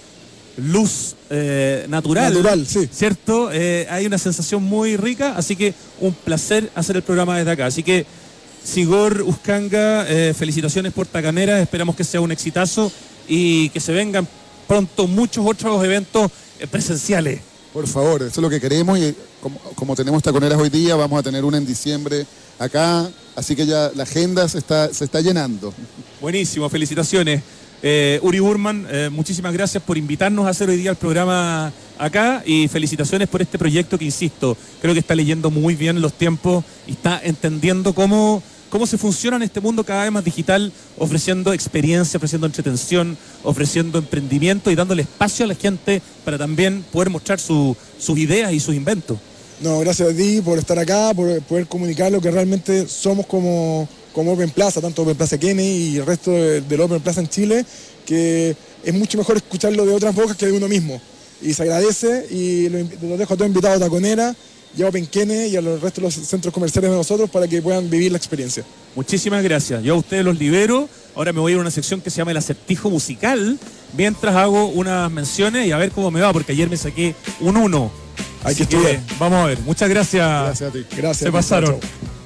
[SPEAKER 2] luz eh, natural,
[SPEAKER 15] natural, sí.
[SPEAKER 2] ¿Cierto? Eh, hay una sensación muy rica, así que un placer hacer el programa desde acá. Así que, Sigor Uscanga, eh, felicitaciones por Taconera, esperamos que sea un exitazo y que se vengan pronto muchos otros eventos eh, presenciales.
[SPEAKER 14] Por favor, eso es lo que queremos y como, como tenemos Taconeras hoy día, vamos a tener una en diciembre acá, así que ya la agenda se está, se está llenando.
[SPEAKER 2] Buenísimo, felicitaciones. Eh, Uri Burman, eh, muchísimas gracias por invitarnos a hacer hoy día el programa acá y felicitaciones por este proyecto que, insisto, creo que está leyendo muy bien los tiempos y está entendiendo cómo, cómo se funciona en este mundo cada vez más digital, ofreciendo experiencia, ofreciendo entretención, ofreciendo emprendimiento y dándole espacio a la gente para también poder mostrar su, sus ideas y sus inventos.
[SPEAKER 15] No, gracias a ti por estar acá, por poder comunicar lo que realmente somos como... como Open Plaza, tanto Open Plaza Kennedy y el resto del de Open Plaza en Chile, que es mucho mejor escucharlo de otras bocas que de uno mismo. Y se agradece y lo, lo dejo a todos invitados a Taconera y a Open Kennedy y a los restos de los centros comerciales de nosotros para que puedan vivir la experiencia.
[SPEAKER 2] Muchísimas gracias. Yo a ustedes los libero. Ahora me voy a ir a una sección que se llama El Acertijo Musical, mientras hago unas menciones y a ver cómo me va, porque ayer me saqué un uno.
[SPEAKER 15] Hay que estudiar.
[SPEAKER 2] Vamos a ver. Muchas gracias.
[SPEAKER 14] Gracias a ti.
[SPEAKER 15] Gracias.
[SPEAKER 2] Se pasaron.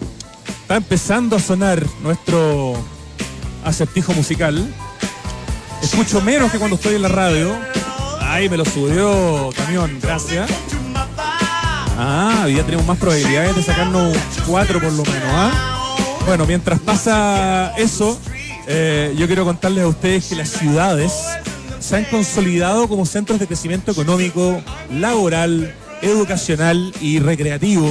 [SPEAKER 2] Está empezando a sonar nuestro acertijo musical. Escucho menos que cuando estoy en la radio. Ay, me lo subió camión, gracias. Ah, ya tenemos más probabilidades de sacarnos cuatro por lo menos, ¿ah? Bueno, mientras pasa eso, eh, yo quiero contarles a ustedes que las ciudades se han consolidado como centros de crecimiento económico, laboral, educacional y recreativo.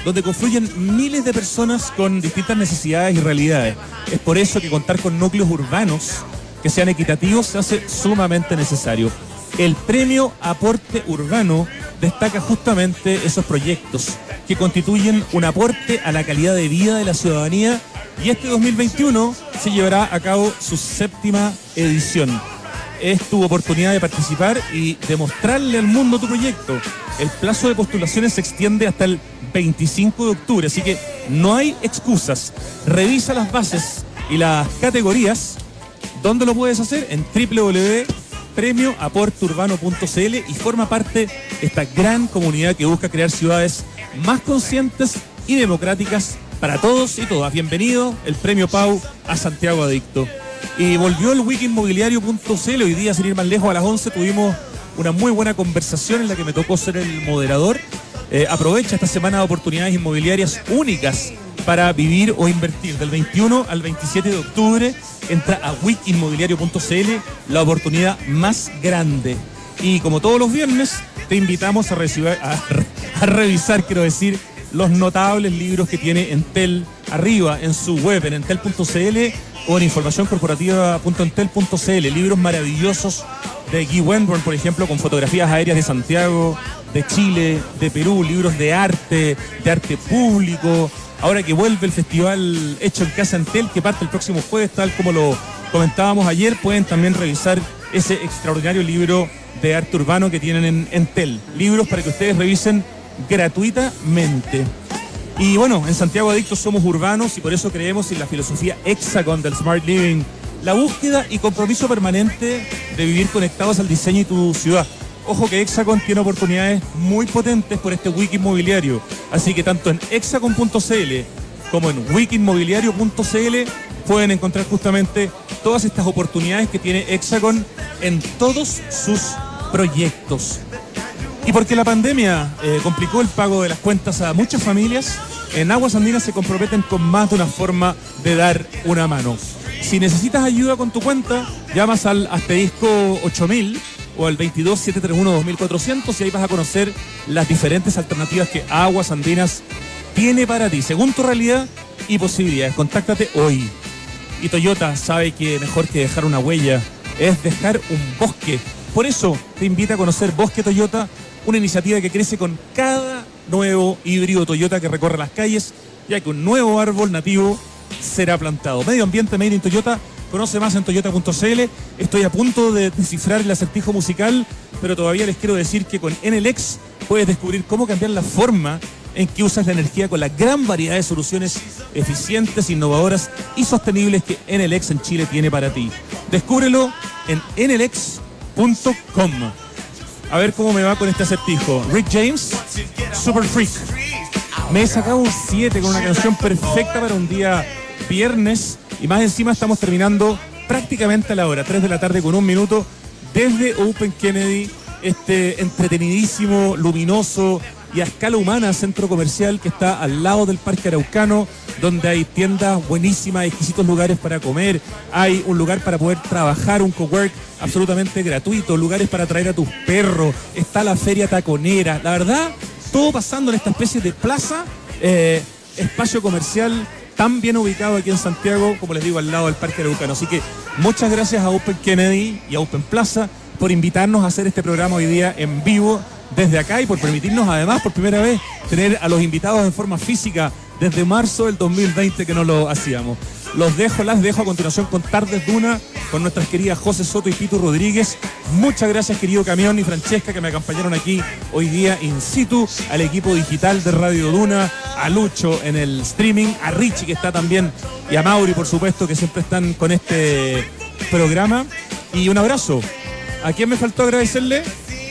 [SPEAKER 2] donde confluyen miles de personas con distintas necesidades y realidades. Es por eso que contar con núcleos urbanos que sean equitativos se hace sumamente necesario. El premio Aporte Urbano destaca justamente esos proyectos que constituyen un aporte a la calidad de vida de la ciudadanía, y este dos mil veintiuno se llevará a cabo su séptima edición. Es tu oportunidad de participar y de mostrarle al mundo tu proyecto. El plazo de postulaciones se extiende hasta el veinticinco de octubre, así que no hay excusas. Revisa las bases y las categorías. ¿Dónde lo puedes hacer? En doble u doble u doble u punto premio aporte urbano punto c l y forma parte de esta gran comunidad que busca crear ciudades más conscientes y democráticas para todos y todas. Bienvenido el Premio Pau a Santiago Adicto. Y volvió el wiki inmobiliario punto c l. Hoy día, sin ir más lejos, a las once tuvimos una muy buena conversación en la que me tocó ser el moderador. Eh, aprovecha esta semana de oportunidades inmobiliarias únicas para vivir o invertir. Del veintiuno al veintisiete de octubre entra a wiki inmobiliario punto c l, la oportunidad más grande. Y como todos los viernes, te invitamos a, recibir, a, a revisar, quiero decir, los notables libros que tiene Entel arriba en su web, en entel punto c l o en información corporativa punto entel punto c l. Libros maravillosos de Guy Wenborn, por ejemplo, con fotografías aéreas de Santiago, de Chile, de Perú, libros de arte, de arte público. Ahora que vuelve el festival Hecho en Casa Entel, que parte el próximo jueves, tal como lo comentábamos ayer, pueden también revisar ese extraordinario libro de arte urbano que tienen en Entel. Libros para que ustedes revisen gratuitamente. Y bueno, en Santiago Adictos somos urbanos y por eso creemos en la filosofía Hexagon del Smart Living, la búsqueda y compromiso permanente de vivir conectados al diseño y tu ciudad. Ojo que Hexagon tiene oportunidades muy potentes por este wiki inmobiliario, así que tanto en hexagon punto c l como en wiki inmobiliario punto c l pueden encontrar justamente todas estas oportunidades que tiene Hexagon en todos sus proyectos. Y porque la pandemia eh, complicó el pago de las cuentas a muchas familias, en Aguas Andinas se comprometen con más de una forma de dar una mano. Si necesitas ayuda con tu cuenta, llamas al asterisco ocho mil o al veintidós setecientos treinta y uno dos mil cuatrocientos y ahí vas a conocer las diferentes alternativas que Aguas Andinas tiene para ti, según tu realidad y posibilidades. Contáctate hoy. Y Toyota sabe que mejor que dejar una huella es dejar un bosque. Por eso te invita a conocer Bosque Toyota, una iniciativa que crece con cada nuevo híbrido Toyota que recorre las calles, ya que un nuevo árbol nativo será plantado. Medio Ambiente Made in Toyota. Conoce más en toyota punto c l. Estoy a punto de descifrar el acertijo musical, pero todavía les quiero decir que con Enel-X puedes descubrir cómo cambiar la forma en que usas la energía con la gran variedad de soluciones eficientes, innovadoras y sostenibles que Enel-X en Chile tiene para ti. Descúbrelo en enel x punto com. A ver cómo me va con este acertijo. Rick James, Super Freak. Me he sacado un siete con una canción perfecta para un día viernes. Y más encima estamos terminando prácticamente a la hora, tres de la tarde con un minuto, desde Open Kennedy, este entretenidísimo, luminoso y a escala humana centro comercial que está al lado del Parque Araucano, donde hay tiendas buenísimas, exquisitos lugares para comer, hay un lugar para poder trabajar, un cowork absolutamente gratuito, lugares para traer a tus perros, está la feria taconera, la verdad, todo pasando en esta especie de plaza, eh, espacio comercial tan bien ubicado aquí en Santiago, como les digo, al lado del Parque Araucano. Así que muchas gracias a Open Kennedy y a Open Plaza por invitarnos a hacer este programa hoy día en vivo desde acá y por permitirnos además por primera vez tener a los invitados en forma física desde marzo del dos mil veinte que no lo hacíamos. Los dejo, las dejo a continuación con Tardes Duna, con nuestras queridas José Soto y Pitu Rodríguez. Muchas gracias, querido Camión y Francesca, que me acompañaron aquí hoy día in situ, al equipo digital de Radio Duna, a Lucho en el streaming, a Richie, que está también, y a Mauri, por supuesto, que siempre están con este programa. Y un abrazo. ¿A quién me faltó agradecerle?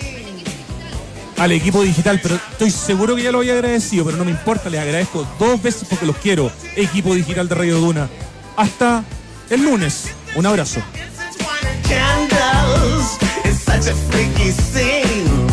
[SPEAKER 2] Al equipo digital, pero estoy seguro que ya lo había agradecido, pero no me importa, les agradezco dos veces porque los quiero, equipo digital de Radio Duna. Hasta el lunes. Un abrazo.
[SPEAKER 4] Candles, it's such a freaky scene.